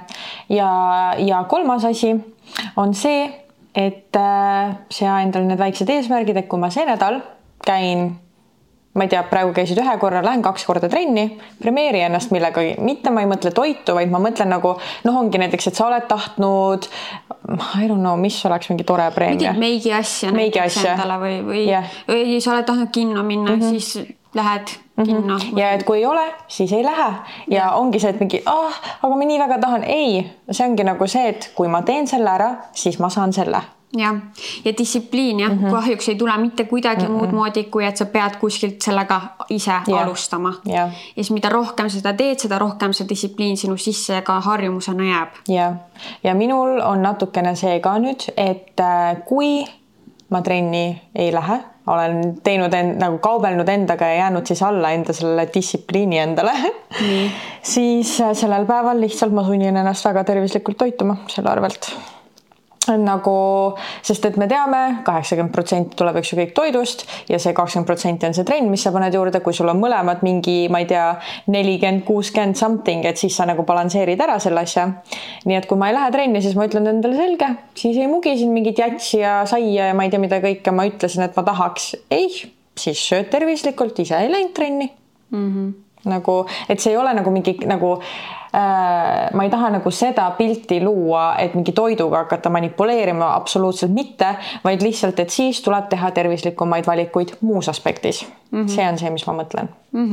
Ja kolmas asi on see, et sea endale need väiksed eesmärgid, et kui ma see nädal käin, ma ei tea, praegu käisid 1 korra, lähen 2 korda trenni, premeeri ennast millegagi, mitte ma ei mõtle toitu, vaid ma mõtlen nagu, ongi näiteks, et sa oled tahtnud, I don't know, mis oleks mingi tore preemia. Meigi asja endale või sa oled tahtnud kinno minna, siis lähed kinno. Ja et kui ei ole, siis ei lähe. Ja ongi see, et mingi, aga ma nii väga tahan. Ei, see ongi nagu see, et kui ma teen selle ära, siis ma saan selle. Ja distsipliin kahjuks ei tule mitte kuidagi muud moodi, kui et sa pead kuskilt sellega ise alustama. Ja siis mida rohkem seda teed, seda rohkem see distsipliin sinu sisse ka harjumusena jääb. Ja minul on natukene see ka nüüd, et kui ma trenni ei lähe, olen teinud nagu kaubelnud endaga ja jäänud siis alla enda selle distsipliini endale, siis sellel päeval lihtsalt ma sunnin ennast väga tervislikult toituma selle arvelt. Nagu, sest et me teame, 80% tuleb üks ju kõik toidust ja see 20% on see trenn, mis sa paned juurde, kui sul on mõlemad mingi, ma ei tea, 40-60 something, et siis sa nagu balanseerid ära selle asja. Nii et kui ma ei lähe trenni, siis ma ütlen endale selge, siis ei mugisin mingit jatsi ja saia ja ma ei tea mida kõike, ma ütlesin, et ma tahaks. Ei, siis sööd tervislikult, ise ei läinud trenni. Nagu, et see ei ole nagu mingi nagu ma ei taha nagu seda pilti luua, et mingi toiduga hakata manipuleerima, absoluutselt mitte, vaid lihtsalt, et siis tuleb teha tervislikumaid valikuid muus aspektis. See on see, mis ma mõtlen.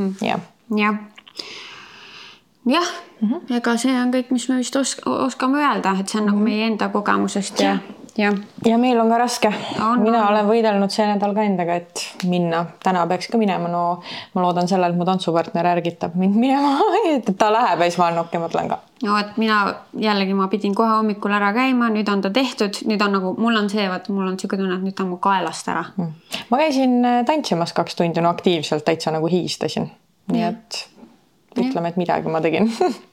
Jah, ega see on kõik, mis me vist oskame öelda, et see on nagu meie enda kogemusest ja meil on ka raske. Mina olen võidelnud see nädal ka endaga, et minna. Täna peaks ka minema. No, ma loodan sellel, et mu tantsupartner ärgitab mind minema, et ta läheb ja siis ma mõtlen ka. No, et ma pidin kohe hommikul ära käima, nüüd on ta tehtud, nüüd on nagu, mul on siuke tunne, et nüüd on mu kaelast ära. Ma käisin tantsimas 2 tundi, aktiivselt täitsa nagu hiistasin. Nii et ütleme, et midagi ma tegin.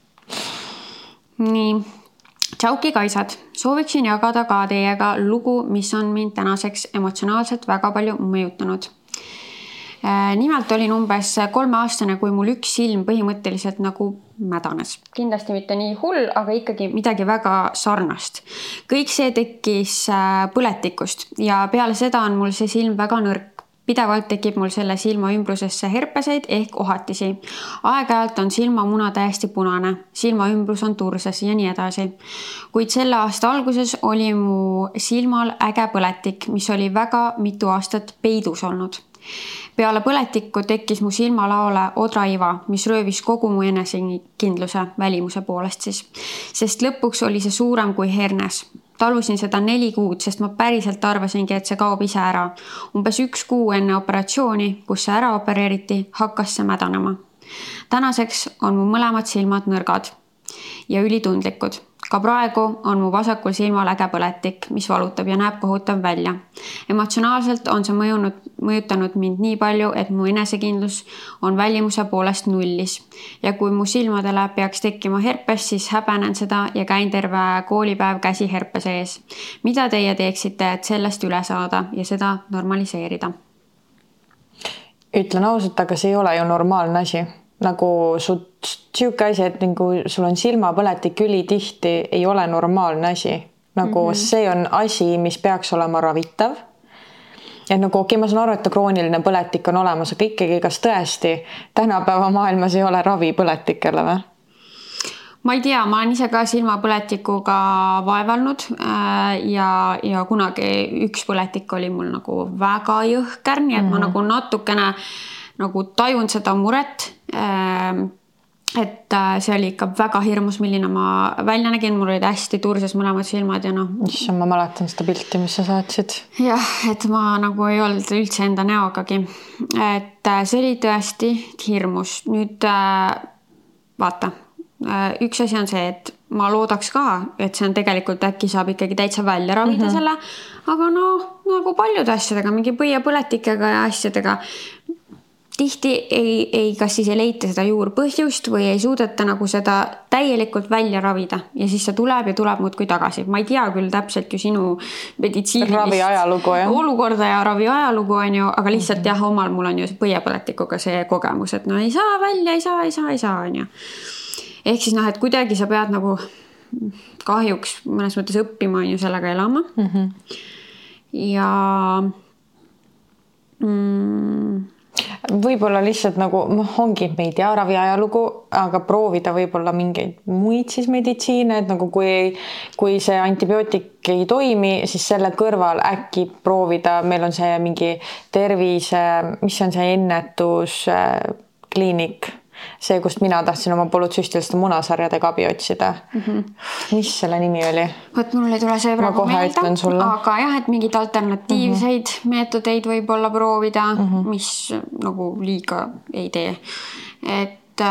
Nii. Tšauki Kaisad, sooviksin jagada ka teiega lugu, mis on mind tänaseks emotsionaalselt väga palju mõjutanud. Nimelt olin umbes 3-aastane, kui mul üks silm põhimõtteliselt nagu mädanes. Kindlasti mitte nii hull, aga ikkagi midagi väga sarnast. Kõik see tekkis põletikust ja peale seda on mul see silm väga nõrk. Pidevalt tekib mul selle silma ümbrusesse herpeseid ehk ohatisi. Aeg-ajalt on silmamuna täiesti punane, silma ümbrus on turses ja nii edasi. Kuid selle aasta alguses oli mu silmal äge põletik, mis oli väga mitu aastat peidus olnud. Peale põletikku tekkis mu silmalaole odraiva, mis röövis kogu mu enesekindluse välimuse poolest siis. Sest lõpuks oli see suurem kui hernes. Talusin seda 4 kuud, sest ma päriselt arvasingi, et see kaob ise ära. Umbes 1 kuu enne operatsiooni, kus see ära opereeriti, hakkas see mädanema. Tänaseks on mu mõlemad silmad nõrgad ja ülitundlikud. Ka praegu on mu vasakul silmal äge põletik, mis valutab ja näeb kohutav välja. Emotsionaalselt on see mõjutanud mind nii palju, et mu enesekindlus on välimuse poolest nullis. Ja kui mu silmadele peaks tekkima herpes, siis häbenen seda ja käin terve koolipäev käsi herpese ees. Mida teie teeksite, et sellest üle saada ja seda normaliseerida? Ütlen ausalt, aga see ei ole ju normaalne asi. Nagu siuke asi, et nagu sul on silmapõletik ülitihti, ei ole normaalne asi. Nagu see on asi, mis peaks olema ravitav. Et nagu ma saan aru, et krooniline põletik on olemas, aga ikkagi kas tõesti tänapäeva maailmas ei ole ravi põletikele või? Ma ei tea, ma olen ise ka silmapõletikuga vaevalnud ja kunagi üks põletik oli mul nagu väga jõhker, nii et ma nagu natukene nagu tajun seda muret, et see oli ikka väga hirmus, milline ma välja nägin, mul olid hästi turses mõlemad silmad ja noh. Issand, ma mäletan seda pilti, mis sa saatsid. Jah, et ma nagu ei olnud üldse enda näogagi. Et see oli tõesti hirmus. Nüüd vaata, üks asi on see, et ma loodaks ka, et see on tegelikult äkki saab ikkagi täitsa välja ravida selle, aga noh, nagu paljude asjadega, mingi põletikega ja asjadega tihti kas siis ei leita seda juurpõhjust või ei suudeta nagu seda täielikult välja ravida ja siis see tuleb ja tuleb muudkui tagasi. Ma ei tea küll täpselt ju sinu meditsiinilist olukorda ja ravi ajalugu on ju, aga lihtsalt jah, omal mul on ju põlepõletikuga see kogemus, et no ei saa välja, ei saa on ju. Ehk siis noh, et kuidagi sa pead nagu kahjuks mõnes mõttes õppima on ju sellega elama. Ja võib-olla lihtsalt nagu ongi, me ei tea ravi ajalugu, aga proovida võib-olla mingeid muid siis meditsiine, et nagu kui see antibiootik ei toimi, siis selle kõrval äkki proovida, meil on see mingi tervise, mis on see ennetuskliinik, see, kust mina tahtsin oma polütsüstiliste munasarjadega abi otsida. Mis selle nimi oli? Võt, mul ei tule see praegu meelde, aga jah, et mingid alternatiivseid meetodeid võib olla proovida, mis nagu liiga ei tee. Et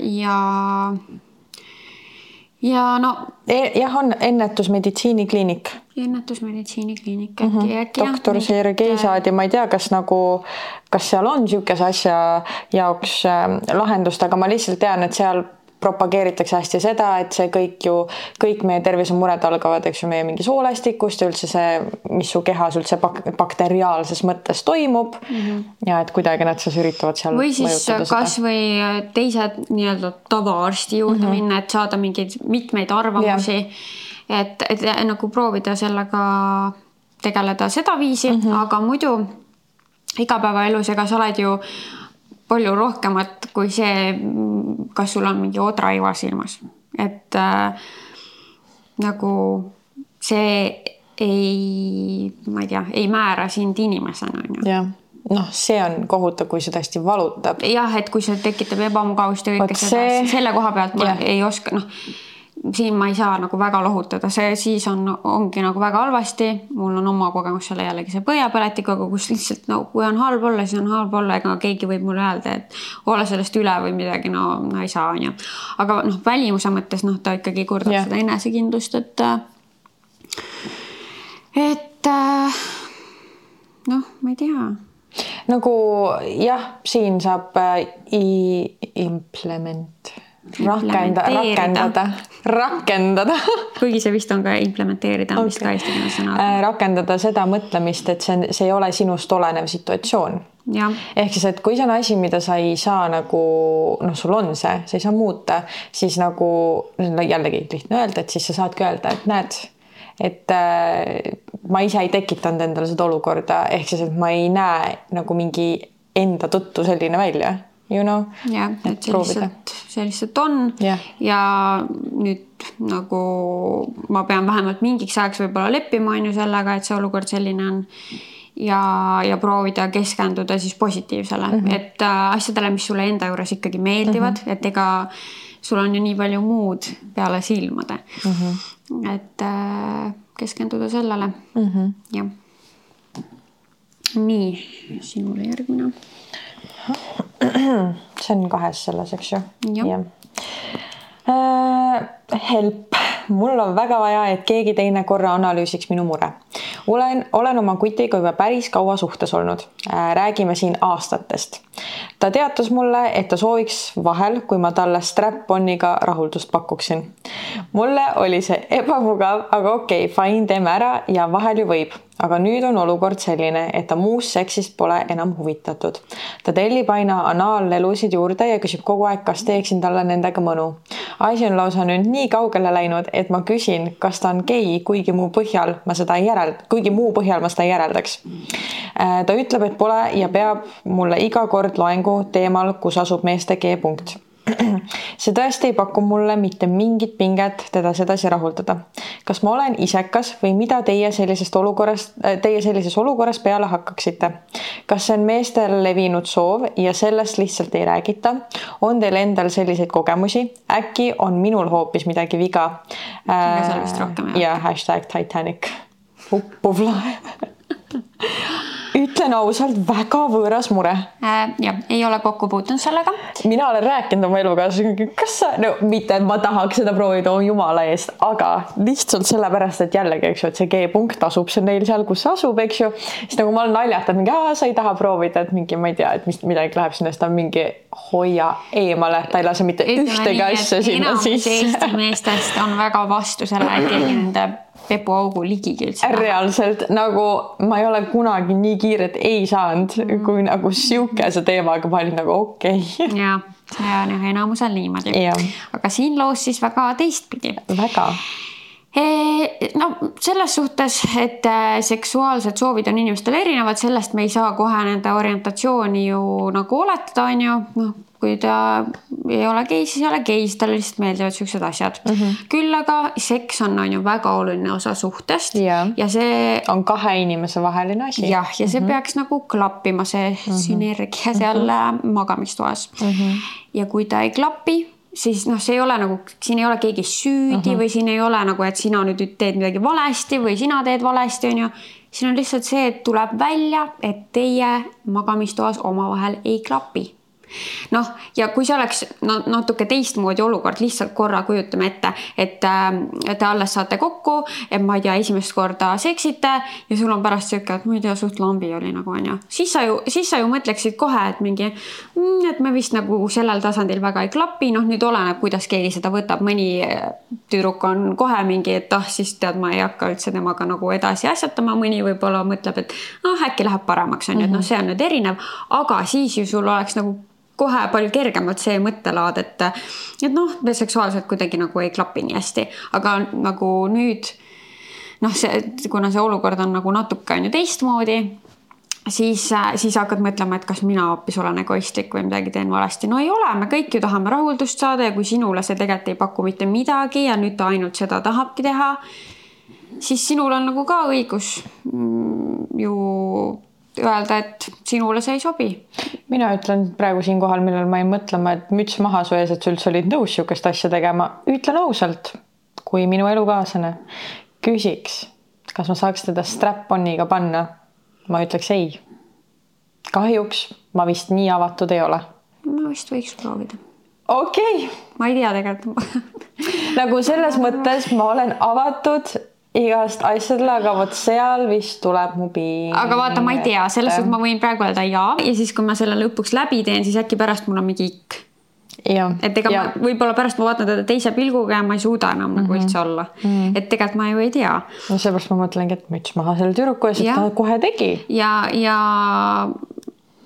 ja no jah, on ennetusmeditsiinikliinik. Ennetusmeditsiinikliinik. Doktor Sergei Saadi, ma ei tea, kas seal on siukese asja jaoks lahendust, aga ma lihtsalt tean, et seal propageeritakse hästi seda, et see kõik meie tervisemured algavad, eks ju, meie mingi soolestikust ja üldse see, mis su kehas üldse bakteriaalses mõttes toimub ja et kuidagi nad siis üritavad seal või siis kas või teised nii-öelda tavaarsti juurde minna, et saada mitmeid arvamusi, et nagu proovida sellega tegeleda seda viisi, aga muidu igapäevaelus, ega sa oled ju palju rohkemat kui see, kas sul on mingi odraiva silmas. Et nagu see ma ei tea, ei määra sind inimesena. Jah, noh, see on kohutav, kui see tõesti valutab. Jah, et kui see tekitab ebamugavust ja kõike seda, selle koha pealt ma ei oska, siin ma ei saa nagu väga lohutada, see siis ongi nagu väga halvasti, mul on oma kogemus selle jällegi see põlepõletikuga, kus lihtsalt kui on halb olla, siis on halb olla, ega keegi võib mulle öelda, et ole sellest üle või midagi, no ei saa, on ju. Aga välimuse mõttes ta ikkagi kurdab seda enesekindlust, et ma ei tea. Nagu jah, siin saab rakendada. Kuigi see vist on ka implementeerida, vist ka eestikeelne sõna. Rakendada seda mõtlemist, et see ei ole sinust olenev situatsioon. Ehk siis, et kui see on asi, mida sa ei saa nagu, sul on see, sa ei saa muuta, siis nagu jällegi lihtne öelda, et siis sa saadki öelda, et näed, et ma ise ei tekitanud endale seda olukorda, ehk siis, et ma ei näe nagu mingi enda tõttu selline välja, you know? Ja, et see lihtsalt on ja nüüd nagu ma pean vähemalt mingiks ajaks võib-olla leppima on ju sellega, et see olukord selline on ja proovida keskenduda siis positiivsele, et asjadele, mis sulle enda juures ikkagi meeldivad, et ega sul on ju nii palju muud peale silmade. Et keskenduda sellele. Jah. Nii, sinule järgmine. See on 2 selles, eks ju? Jah. Help. Mul on väga vaja, et keegi teine korra analüüsiks minu mure. Olen oma kutiga juba päris kaua suhtes olnud. Räägime siin aastatest. Ta teatas mulle, et ta sooviks vahel, kui ma talle strap-oniga rahuldust pakuksin. Mulle oli see ebamugav, aga okei, fine, teeme ära ja vahel ju võib. Aga nüüd on olukord selline, et ta muust seksist pole enam huvitatud. Ta tellib aina anaallelusid juurde ja küsib kogu aeg, kas teeksin talle nendega mõnu. Asi on lausa nüüd nii kaugele läinud, et ma küsin, kas ta on gei, kuigi muu põhjal ma seda ei järeldaks. Ta ütleb, et pole ja peab mulle iga kord loengu teemal, kus asub meeste G-punkt. See tõesti ei paku mulle mitte mingit pinget teda sedasi rahuldada. Kas ma olen isekas või mida teie sellises olukorras peale hakkaksite? Kas see on meestel levinud soov ja sellest lihtsalt ei räägita? On teil endal selliseid kogemusi? Äkki on minul hoopis midagi viga? Ja #Titanic. Uppuv laev. Ütlen ausalt, väga võõras mure. Ja, ei ole kokku puutunud sellega. Mina olen rääkinud oma elukaaslasega, kas sa, mitte et ma tahaks seda proovida jumala eest, aga lihtsalt sellepärast, et jällegi, eks ju, et see G-punkt asub see neil seal, kus asub, eks ju. Siis nagu ma olen naljatanud, mingi, sa ei taha proovida, et mingi, ma ei tea, et midagi läheb sinna, ta on mingi hoia eemale, ta ei lase mitte ühtegi asja sinna sisse. Eesti meestest on väga vastu selle, et keegi nende pepuaugu ligigi üldse. Reaalselt, nagu ma ei ole kunagi nii kiiret ei saanud, kui nagu siukese teemaga ma olin nagu okei. Ja, see on enamusel niimoodi. Aga siin loos siis väga teistpidi. Väga. No selles suhtes, et seksuaalsed soovid on inimestel erinevad, sellest me ei saa kohe nende orientatsiooni ju nagu oletada, on ju. Kui ta ei ole gei, siis ei ole gei, siis talle lihtsalt meeldivad sellised asjad. Küll aga seks on ju väga oluline osa suhtest. Ja see on 2 inimese vaheline asi. Ja see peaks nagu klappima see sünergia seal magamistoas. Ja kui ta ei klapi, siis see ei ole nagu, siin ei ole keegi süüdi või siin ei ole nagu, et sina nüüd teed midagi valesti või sina teed valesti, on ju. Siin on lihtsalt see, et tuleb välja, et teie magamistoas omavahel ei klapi. Ja kui see oleks natuke teistmoodi olukord, lihtsalt korra kujutame ette, et te alles saate kokku, et ma ei tea, esimest korda seksite ja sul on pärast sööke, et ma ei tea, suht lambi oli nagu on ju. Siis sa ju mõtleksid kohe, et mingi, et me vist nagu sellel tasandil väga ei klapi, nüüd oleneb, kuidas keegi seda võtab. Mõni tüdruk on kohe mingi, et siis tead, ma ei hakka üldse temaga nagu edasi asjatama, mõni võib-olla mõtleb, et äkki läheb paremaks, on ju, see on nüüd erinev, aga siis ju sul oleks nagu kohe palju kergemalt see mõttelaad, et me seksuaalselt kuidagi nagu ei klapi nii hästi, aga nagu nüüd kuna see olukord on nagu natuke on ju teistmoodi, siis hakkad mõtlema, et kas mina hoopis olen egoistlik või midagi teen valesti. No ei ole, me kõik ju tahame rahuldust saada ja kui sinule see tegelikult ei paku mitte midagi ja nüüd ta ainult seda tahabki teha, siis sinul on nagu ka õigus ju öelda, et sinule see ei sobi. Mina ütlen praegu siin kohal, millal ma ei mõtlema, et müts maha su ees, et sa üldse olid nõus siukest asja tegema. Ütlen ausalt, kui minu elukaaslane küsiks, kas ma saaks teda strap-oniga panna, ma ütleks ei. Kahjuks ma vist nii avatud ei ole. Ma vist võiks proovida. Okei. Ma ei tea tegelikult. Nagu selles mõttes ma olen avatud igast asjadele, aga võt seal vist tuleb mu piir. Aga vaata, ma ei tea, selles suhtes ma võin praegu öelda ja siis kui ma selle lõpuks läbi teen, siis äkki pärast mul on mingi ikk. Et ega võib-olla pärast ma vaatan teda teise pilguga ja ma ei suuda enam nagu üldse olla. Et tegelikult ma ju ei tea. No seepärast ma mõtlengi, et müts maha selle türuku ja siis ta kohe tegi. Ja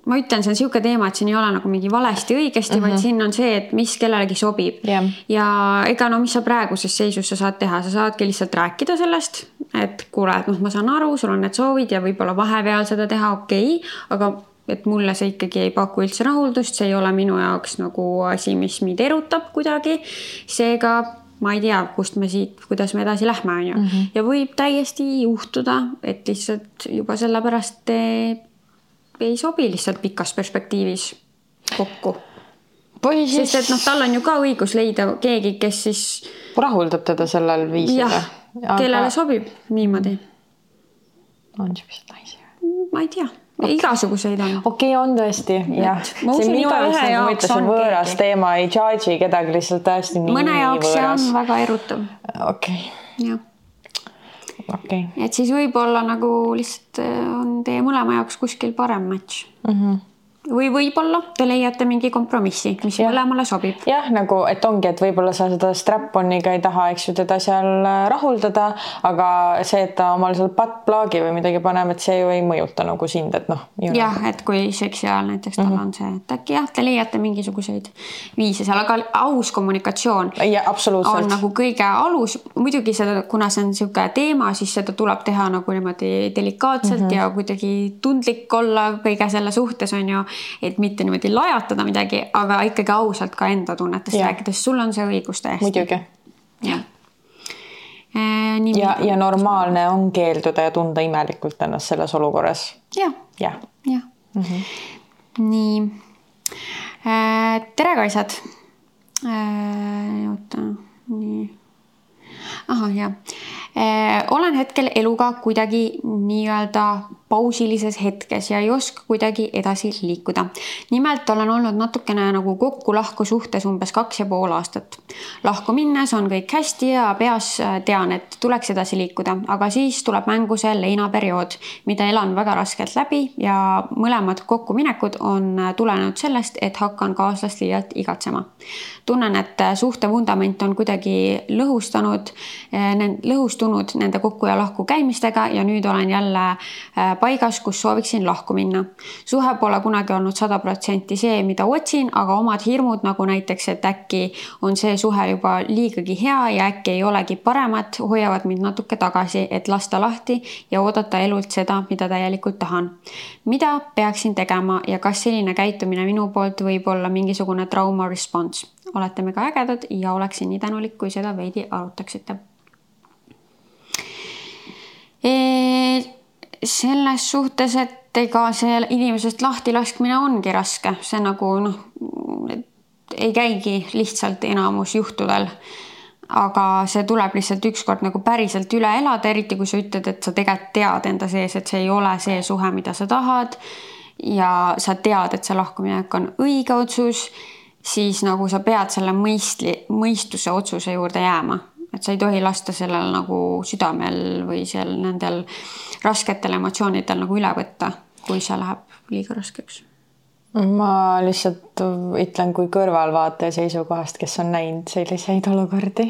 ma ütlen, see on siuke teema, et siin ei ole nagu mingi valesti õigesti, vaid siin on see, et mis kellelegi sobib. Ja ega no mis sa praeguses seisus sa saad teha, sa saadki lihtsalt rääkida sellest, et kuule, et ma saan aru, sul on need soovid ja võib-olla vahepeal seda teha, okei, aga et mulle see ikkagi ei paku üldse rahuldust, see ei ole minu jaoks nagu asi, mis mind erutab kuidagi. Seega ma ei tea, kust me siit, kuidas me edasi lähme, on ju. Ja võib täiesti juhtuda, et lihtsalt juba sellepärast ei sobi lihtsalt pikas perspektiivis kokku. Sest et tal on ju ka õigus leida keegi, kes siis rahuldab teda sellel viisil. Jah, kellele sobib niimoodi. On sellised naisi? Ma ei tea. Igasuguseid on. Okei, on tõesti. Jah. See minu jaoks on võõras teema, ei charge'i kedagi lihtsalt täiesti nii võõras. Mõne jaoks see on väga erutav. Okei. Jah. Okay. Et siis võib-olla nagu lihtsalt on teie mõlema jaoks kuskil parem match. Või võib-olla te leiate mingi kompromissi, mis mõlemale sobib. Jah, nagu, et ongi, et võib-olla sa seda strap-oniga ei taha, eks ju, teda seal rahuldada, aga see, et ta omal seal pattplaagi või midagi paneb, et see ju ei mõjuta nagu sind, et noh. Jah, et kui seksiaal näiteks tal on see, et äkki jah, te leiate mingisuguseid viise seal, aga aus kommunikatsioon on nagu kõige alus. Muidugi seda, kuna see on siuke teema, siis seda tuleb teha nagu niimoodi delikaatselt ja kuidagi tundlik olla kõige selle suhtes on ju, et mitte niimoodi lajatada midagi, aga ikkagi ausalt ka enda tunnetest rääkides. Sul on see õigus täiesti. Muidugi. Ja. Ja normaalne on keelduda ja tunda imelikult ennast selles olukorras. Ja. Nii. Tere kaisad. Nii. Aha, jah. Olen hetkel eluga kuidagi nii-öelda pausilises hetkes ja ei oska kuidagi edasi liikuda. Nimelt olen olnud natukene nagu kokku-lahku suhtes umbes 2,5 aastat. Lahku minnes on kõik hästi ja peas tean, et tuleks edasi liikuda, aga siis tuleb mängu see leinaperiood, mida elan väga raskelt läbi ja mõlemad kokkuminekud on tulenenud sellest, et hakkan kaaslast liialt igatsema. Tunnen, et suhte vundament on kuidagi lõhustunud nende kokku ja lahku käimistega ja nüüd olen jälle paigas, kus sooviksin lahku minna. Suhe pole kunagi olnud 100% see, mida otsin, aga omad hirmud nagu näiteks, et äkki on see suhe juba liigagi hea ja äkki ei olegi paremat, hoiavad mind natuke tagasi, et lasta lahti ja oodata elult seda, mida täielikult tahan. Mida peaksin tegema ja kas selline käitumine minu poolt võib olla mingisugune trauma response? Olete mega ägedad ja oleksin nii tänulik, kui seda veidi arutaksite. Selles suhtes, et ega see inimesest lahti laskmine ongi raske. See nagu ei käigi lihtsalt enamus juhtudel. Aga see tuleb lihtsalt ükskord nagu päriselt üle elada, eriti kui sa ütled, et sa tegelikult tead enda sees, et see ei ole see suhe, mida sa tahad ja sa tead, et see lahkuminek on õige otsus, siis nagu sa pead selle mõistuse otsuse juurde jääma. Et sa ei tohi lasta sellel nagu südamel või seal nendel rasketel emotsioonidel nagu üle võtta, kui see läheb liiga raskeks. Ma lihtsalt ütlen kui kõrvalvaataja seisukohast, kes on näinud selliseid olukordi.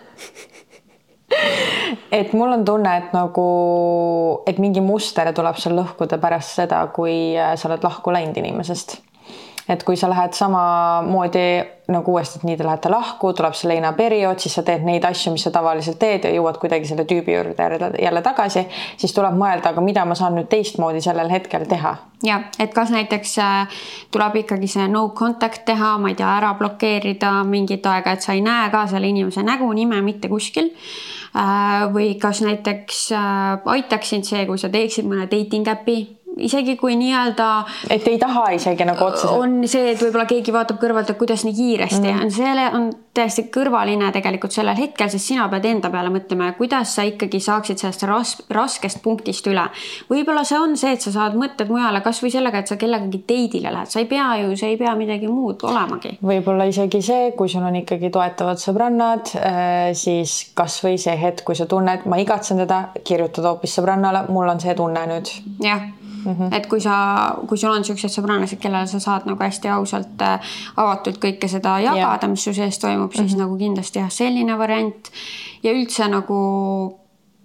Et mul on tunne, et nagu, et mingi muster tuleb seal lõhkuda pärast seda, kui sa oled lahku läinud inimesest. Et kui sa lähed samamoodi nagu uuesti, et nii te lähete lahku, tuleb see leinaperiood, siis sa teed neid asju, mis sa tavaliselt teed ja jõuad kuidagi selle tüübi juurde jälle tagasi, siis tuleb mõelda, aga mida ma saan nüüd teistmoodi sellel hetkel teha. Ja, et kas näiteks tuleb ikkagi see no contact teha, ma ei tea, ära blokeerida mingit aega, et sa ei näe ka selle inimese nägu, nime mitte kuskil. Või kas näiteks aitaksid see, kui sa teeksid mõne dating äpi, isegi kui nii-öelda et ei taha isegi nagu otseselt. On see, et võib-olla keegi vaatab kõrvalt, et kuidas nii kiiresti. See on täiesti kõrvaline tegelikult sellel hetkel, sest sina pead enda peale mõtlema, kuidas sa ikkagi saaksid sellest raskest punktist üle. Võib-olla see on see, et sa saad mõtted mujale kas või sellega, et sa kellegagi date'ile lähed. See ei pea midagi muud olemagi. Võib-olla isegi see, kui sul on ikkagi toetavad sõbrannad, siis kas või see hetk, kui sa tunned, ma igatsen teda, kirjutad hoopis sõbrannale, mul on see tunne nüüd. Jah. Et kui sul on sellised sõbrannased, kellele sa saad nagu hästi ausalt avatult kõike seda jagada, mis su sees toimub, siis nagu kindlasti selline variant. Ja üldse nagu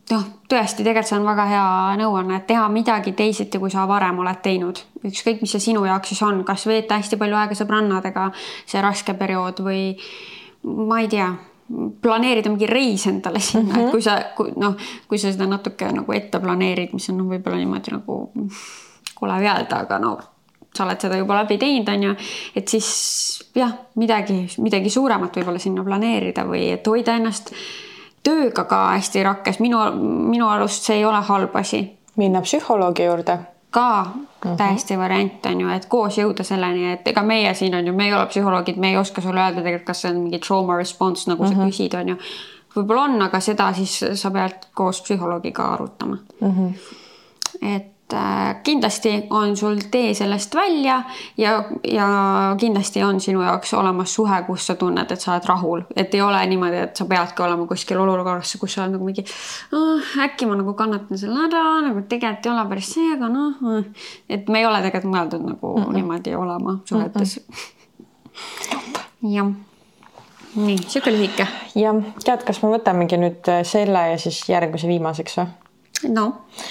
tõesti, tegelikult see on väga hea nõuanne, et teha midagi teisiti, kui sa varem oled teinud. Ükskõik, mis see sinu jaoks siis on, kas veeta hästi palju aega sõbrannadega see raske periood või ma ei tea, planeerida mingi reis endale sinna, et kui sa seda natuke nagu ette planeerid, mis on võib-olla niimoodi nagu kole öelda, aga sa oled seda juba läbi teinud, on ju, et siis jah, midagi suuremat võib-olla sinna planeerida või et hoida ennast tööga ka hästi rakkes. Minu arust see ei ole halb asi. Minna psühholoogi juurde? Ka täiesti variant on ju, et koos jõuda selleni, et ega meie siin on ju, me ei ole psühholoogid, me ei oska sulle öelda tegelikult, kas see on mingi trauma response, nagu sa küsid, on ju. Võib-olla on, aga seda siis sa pead koos psühholoogiga arutama. Et kindlasti on sul tee sellest välja ja kindlasti on sinu jaoks olemas suhe, kus sa tunned, et sa oled rahul. Et ei ole niimoodi, et sa peadki olema kuskil olukorrasse, kus sa oled nagu mingi äkki ma nagu kannatan selle ära, nagu tegelikult ei ole päris see, aga et me ei ole tegelikult mõeldud nagu niimoodi olema suhetes. Jah. Nii, siuke lühike. Ja, tead, kas me võtamegi nüüd selle ja siis järgmise viimaseks või? No.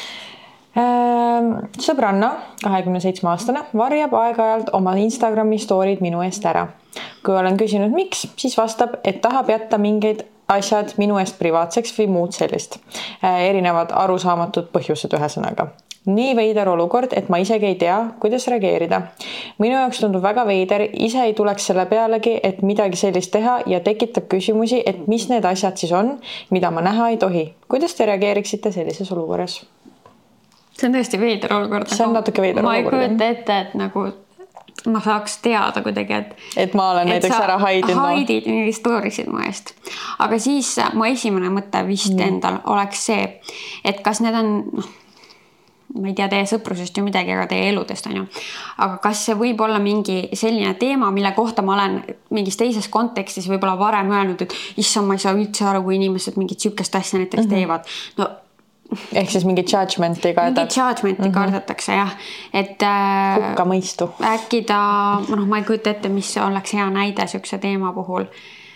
Sõbranna, 27-aastane, varjab aeg-ajalt oma Instagrami story'd minu eest ära. Kui olen küsinud miks, siis vastab, et tahab jätta mingeid asjad minu eest privaatseks või muud sellist. Erinevad arusaamatud põhjused ühesõnaga. Nii veider olukord, et ma isegi ei tea, kuidas reageerida. Minu jaoks tundub väga veider, ise ei tuleks selle pealegi, et midagi sellist teha ja tekitab küsimusi, et mis need asjad siis on, mida ma näha ei tohi. Kuidas te reageeriksite sellises olukorras? See on tõesti veider olukord. See on natuke veider olukord. Ma ei kujuta ette, et nagu ma saaks teada kuidagi, et ma olen näiteks ära haidid mingi storysid mu eest. Aga siis mu esimene mõte vist endal oleks see, et kas need on, ma ei tea teie sõprusest ju midagi, aga teie eludest on ju. Aga kas see võib olla mingi selline teema, mille kohta ma olen mingis teises kontekstis võib-olla varem öelnud, et issand, ma ei saa üldse aru, kui inimesed mingit sükest asja näiteks teevad. Ehk siis mingi judgmenti kardetakse, jah. Et hukka mõistu. Äkki ma ei kujuta ette, mis oleks hea näide sükse teema puhul.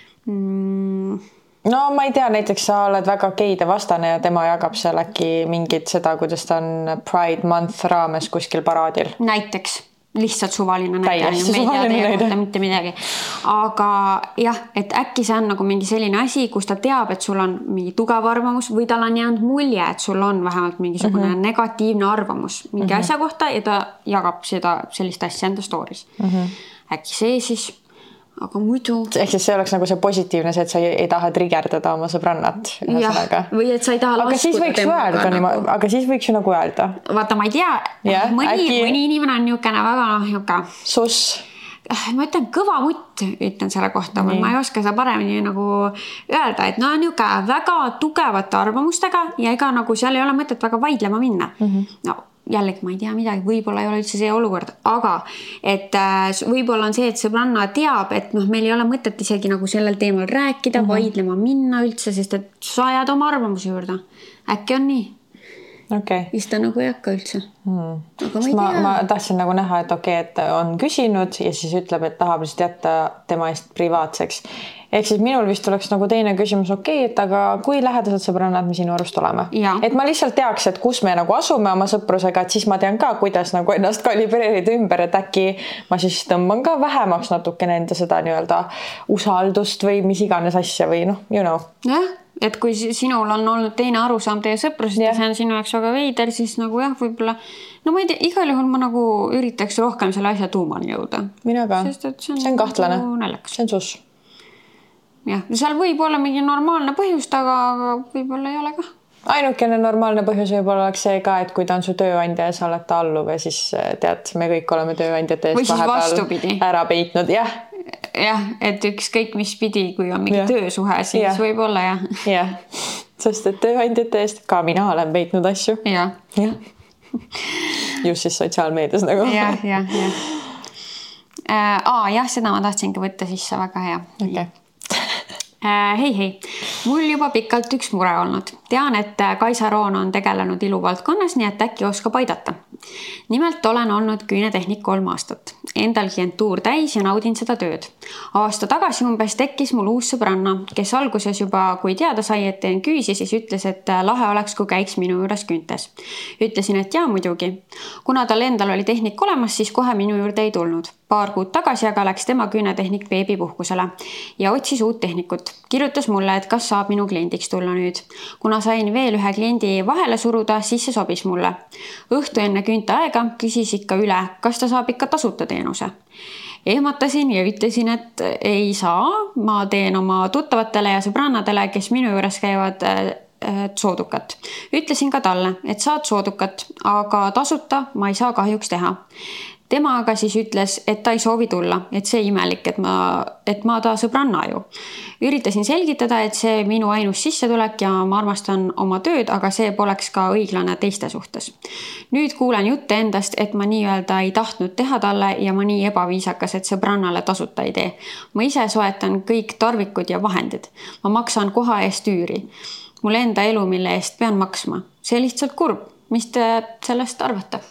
No ma ei tea, näiteks sa oled väga geide vastane ja tema jagab seal äkki mingit seda, kuidas ta on Pride Month raames kuskil paraadil. Näiteks. Lihtsalt suvaline näide, me ei tea teie kohta mitte midagi. Aga jah, et äkki see on nagu mingi selline asi, kus ta teab, et sul on mingi tugev arvamus või tal on jäänud mulje, et sul on vähemalt mingisugune negatiivne arvamus mingi asja kohta ja ta jagab sellist asja enda stories. Äkki see siis, aga muidu... Ehk siis see oleks nagu see positiivne, see, et sa ei taha trigerdada oma sõbrannat. Või et sa ei taha laskuda temaga. Aga siis võiks ju nagu öelda. Vaata, ma ei tea, mõni inimene on niukene väga Sus. Ma ütlen kõva mutt, ütlen selle kohta, ma ei oska seda paremini nagu öelda, et niuke väga tugevate arvamustega ja ega nagu seal ei ole mõtet väga vaidlema minna. Jällegi ma ei tea midagi, võib-olla ei ole üldse see olukord, aga et võib-olla on see, et sõbranna teab, et meil ei ole mõtet isegi nagu sellel teemal rääkida, vaidlema minna üldse, sest et sa jääd oma arvamuse juurde. Äkki on nii? Okay. Siis ta nagu ei hakka üldse. Ma tahtsin nagu näha, et et on küsinud ja siis ütleb, et tahab lihtsalt jätta tema eest privaatseks. Ehk siis minul vist oleks nagu teine küsimus, et aga kui lähedased sõbrannad me sinu arust oleme? Et ma lihtsalt teaks, et kus me nagu asume oma sõprusega, et siis ma tean ka, kuidas nagu ennast kalibreerida ümber, et äkki ma siis tõmban ka vähemaks natukene enda seda nii-öelda usaldust või mis iganes asja või Jah, et kui sinul on olnud teine arusaam teie sõprusest ja see on sinu jaoks väga veider, siis nagu jah, võib-olla ma ei tea, igal juhul ma nagu üritaks rohkem selle asja tuumani jõuda. Mina ka. See on kahtlane. See on sus. Jah, seal võib olla mingi normaalne põhjust, aga võib-olla ei ole ka. Ainukene normaalne põhjus võib-olla oleks see ka, et kui ta on su tööandja ja sa oled ta alluv ja siis tead, me kõik oleme tööandjate eest vahepeal ära peitnud. Jah, et ükskõik mis pidi, kui on mingi töösuhe, siis võib olla jah. Sest et tööandjate eest ka mina olen peitnud asju. Jah. Just siis sotsiaalmeedias nagu. Jah. Jah, seda ma tahtsingi võtta sisse, väga hea. Okay. Hei, mul juba pikalt üks mure olnud. Tean, et Kaisa Roon on tegelenud iluvaldkonnas, nii et äkki oskab aidata. Nimelt olen olnud küünetehnik 3 aastat. Endal klientuur täis ja naudin seda tööd. Aasta tagasi umbes tekkis mul uus sõbranna, kes alguses juba, kui teada sai, et teen küüsi, siis ütles, et lahe oleks, kui käiks minu juures küüntes. Ütlesin, et jaa muidugi. Kuna tal endal oli tehnik olemas, siis kohe minu juurde ei tulnud. Paar kuud tagasi aga läks tema küünetehnik beebipuhkusele ja otsis uut tehnikut. Kirjutas mulle, et kas saab minu kliendiks tulla nüüd. Kuna sain veel ühe kliendi vahele suruda, siis see sobis mulle. Õhtu enne küünte aega küsis ikka üle, kas ta saab ikka tasuta teenuse. Ehmatasin ja ütlesin, et ei saa. Ma teen oma tuttavatele ja sõbrannadele, kes minu juures käivad soodukat. Ütlesin ka talle, et saad soodukat, aga tasuta ma ei saa kahjuks teha. Tema aga siis ütles, et ta ei soovi tulla, et see imelik, et ma ta sõbranna ju. Üritasin selgitada, et see minu ainus sissetulek ja ma armastan oma tööd, aga see poleks ka õiglane teiste suhtes. Nüüd kuulen jutte endast, et ma nii-öelda ei tahtnud teha talle ja ma nii ebaviisakas, et sõbrannale tasuta ei tee. Ma ise soetan kõik tarvikud ja vahendid. Ma maksan koha eest üüri. Mul enda elu, mille eest pean maksma. See lihtsalt kurb. Mis te sellest arvate?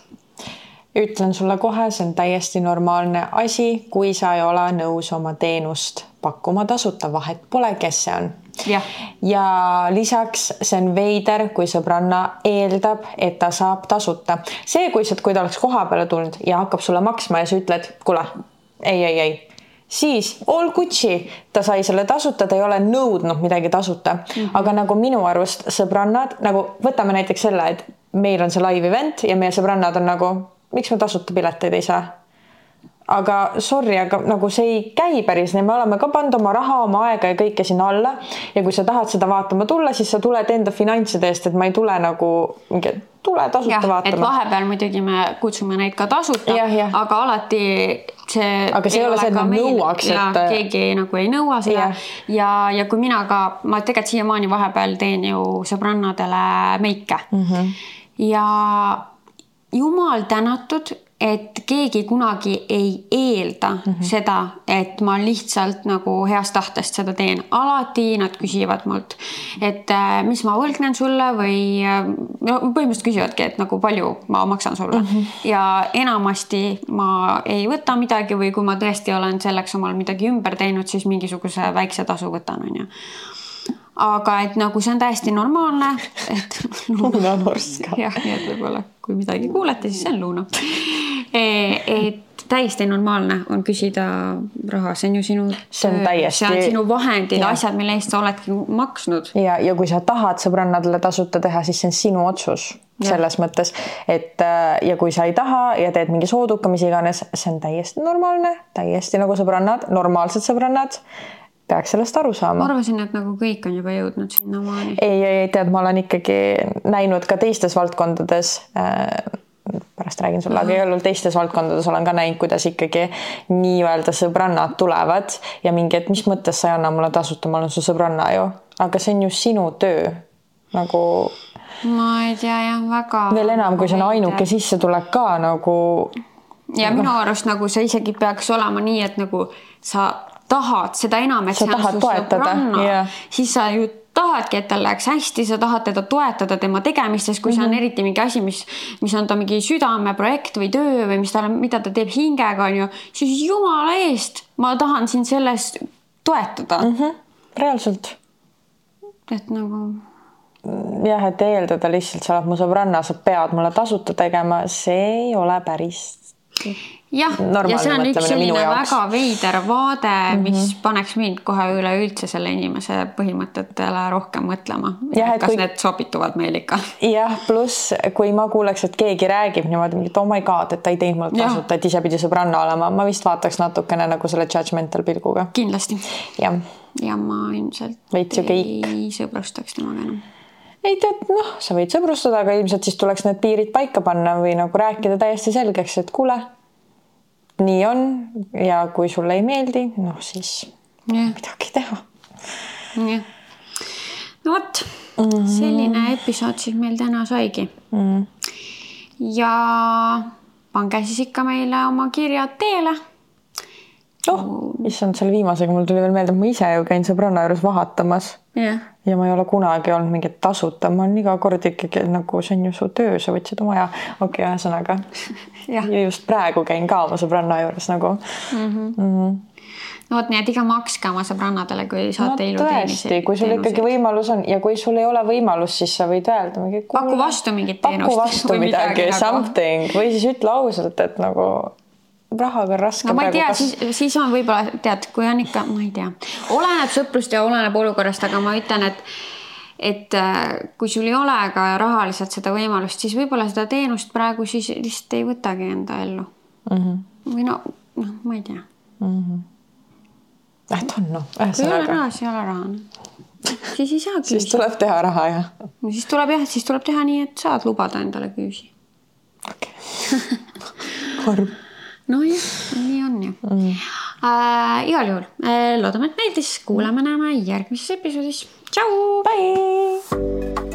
Ütlen sulle kohe, see on täiesti normaalne asi, kui sa ei ole nõus oma teenust pakkuma tasuta, vahet pole, kes see on. Ja lisaks see on veider, kui sõbranna eeldab, et ta saab tasuta. See, kui ta oleks koha peale tulnud ja hakkab sulle maksma ja sa ütled, kuule, ei. Siis all Gucci, ta sai selle tasuta, ta ei ole nõudnud midagi tasuta. Aga nagu minu arvust sõbrannad, nagu võtame näiteks selle, et meil on see live event ja meie sõbrannad on nagu, miks me tasuta pileteid ei saa? Aga sorry, aga nagu see ei käi päris nii, me oleme ka pannud oma raha, oma aega ja kõike sinna alla ja kui sa tahad seda vaatama tulla, siis sa tuled enda finantside eest, et ma ei tule nagu tule tasuta vaatama. Et vahepeal muidugi me kutsume neid ka tasuta, aga alati see ei ole see, et nad nõuaks, et keegi nagu ei nõua seda ja kui mina ka, ma tegelikult siiamaani vahepeal teen ju sõbrannadele meike ja jumal tänatud, et keegi kunagi ei eelda seda, et ma lihtsalt nagu heast tahtest seda teen. Alati nad küsivad mult, et mis ma võlgnen sulle või põhimõtteliselt küsivadki, et nagu palju ma maksan sulle. Ja enamasti ma ei võta midagi või kui ma tõesti olen selleks omal midagi ümber teinud, siis mingisuguse väikse tasu võtan, on ju. Aga et nagu see on täiesti normaalne, et luunanorska. Jah, nii et võib-olla kui midagi kuulete, siis see on luuna. Et täiesti normaalne on küsida raha, see on ju sinu see on sinu vahendid, asjad, mille eest sa oledki maksnud. Ja kui sa tahad sõbrannadele tasuta teha, siis see on sinu otsus selles mõttes, et ja kui sa ei taha ja teed mingi sooduka, mis iganes, see on täiesti normaalne, täiesti nagu sõbrannad, normaalsed sõbrannad, peaks sellest aru saama. Ma arvasin, et nagu kõik on juba jõudnud sinna maani. Ei, tead, ma olen ikkagi näinud ka teistes valdkondades, pärast räägin sulle, aga ei olnud teistes valdkondades olen ka näinud, kuidas ikkagi nii-öelda sõbrannad tulevad ja mingi, et mis mõttes sa ei anna mulle tasuta, ma olen su sõbranna ju, aga see on ju sinu töö. Nagu ma ei tea, jah, väga veel enam, kui see on ainuke sissetulek ka nagu ja minu arust nagu see isegi peaks olema nii, et nagu sa tahad seda enam, et sa tahad toetada, siis sa ju tahadki, et tal läheks hästi, sa tahad teda toetada tema tegemistes, kui see on eriti mingi asi, mis on ta mingi südameprojekt või töö või mida ta teeb hingega, on ju, siis jumala eest, ma tahan siin sellest toetada. Reaalselt. Et nagu jah, et eeldada lihtsalt, sa oled mu sõbranna, sa pead mulle tasuta tegema, see ei ole päris jah, ja see on üks selline väga veider vaade, mis paneks mind kohe üleüldse selle inimese põhimõtetele rohkem mõtlema. Ja, kas need sobituvad meil ikka? Jah, pluss kui ma kuuleks, et keegi räägib niimoodi, et oh my god, et ta ei teinud mulle tasuta, et ise pidi sõbranna olema, ma vist vaataks natukene nagu selle judgmental pilguga. Kindlasti. Ja ma ilmselt ei sõbrustaks temaga enam. Ei tead, sa võid sõbrustada, aga ilmselt siis tuleks need piirid paika panna või nagu rääkida täiesti selgeks, et kuule, nii on ja kui sulle ei meeldi, siis midagi teha. No vot, selline episood siis meil täna saigi. Ja pange siis ikka meile oma kirjad teele. issand, selle viimasega mul tuli veel meelde, et ma ise ju käin sõbranna juures vahatamas. Ja ma ei ole kunagi olnud mingit tasuta, ma olen iga kord ikkagi nagu see on ju su töö, sa võtsid oma aja. Okei, ühesõnaga. Ja just praegu käin ka oma sõbranna juures nagu. No vot, nii et iga makske oma sõbrannadele, kui saate iluteenisi. Tõesti, kui sul ikkagi võimalus on ja kui sul ei ole võimalus, siis sa võid öelda mingi paku vastu mingit teenust. Paku vastu midagi, something. Või siis ütle ausalt, et nagu rahaga on raske. No ma ei tea, siis on võib-olla, tead, kui on ikka, ma ei tea, oleneb sõprust ja oleneb olukorrast, aga ma ütlen, et kui sul ei ole ka rahaliselt seda võimalust, siis võib-olla seda teenust praegu siis lihtsalt ei võtagi enda ellu. Või no, ma ei tea. Et on no, kui ei ole raha, siis ei ole raha. Siis ei saa küüsi. Siis tuleb teha raha, jah. No, siis tuleb teha nii, et saad lubada endale küüsi. Okei. Korb. No jah, nii on ju. Igal juhul, loodame, et meeldis. Kuulame, näeme järgmises episoodis. Tšau! Bye!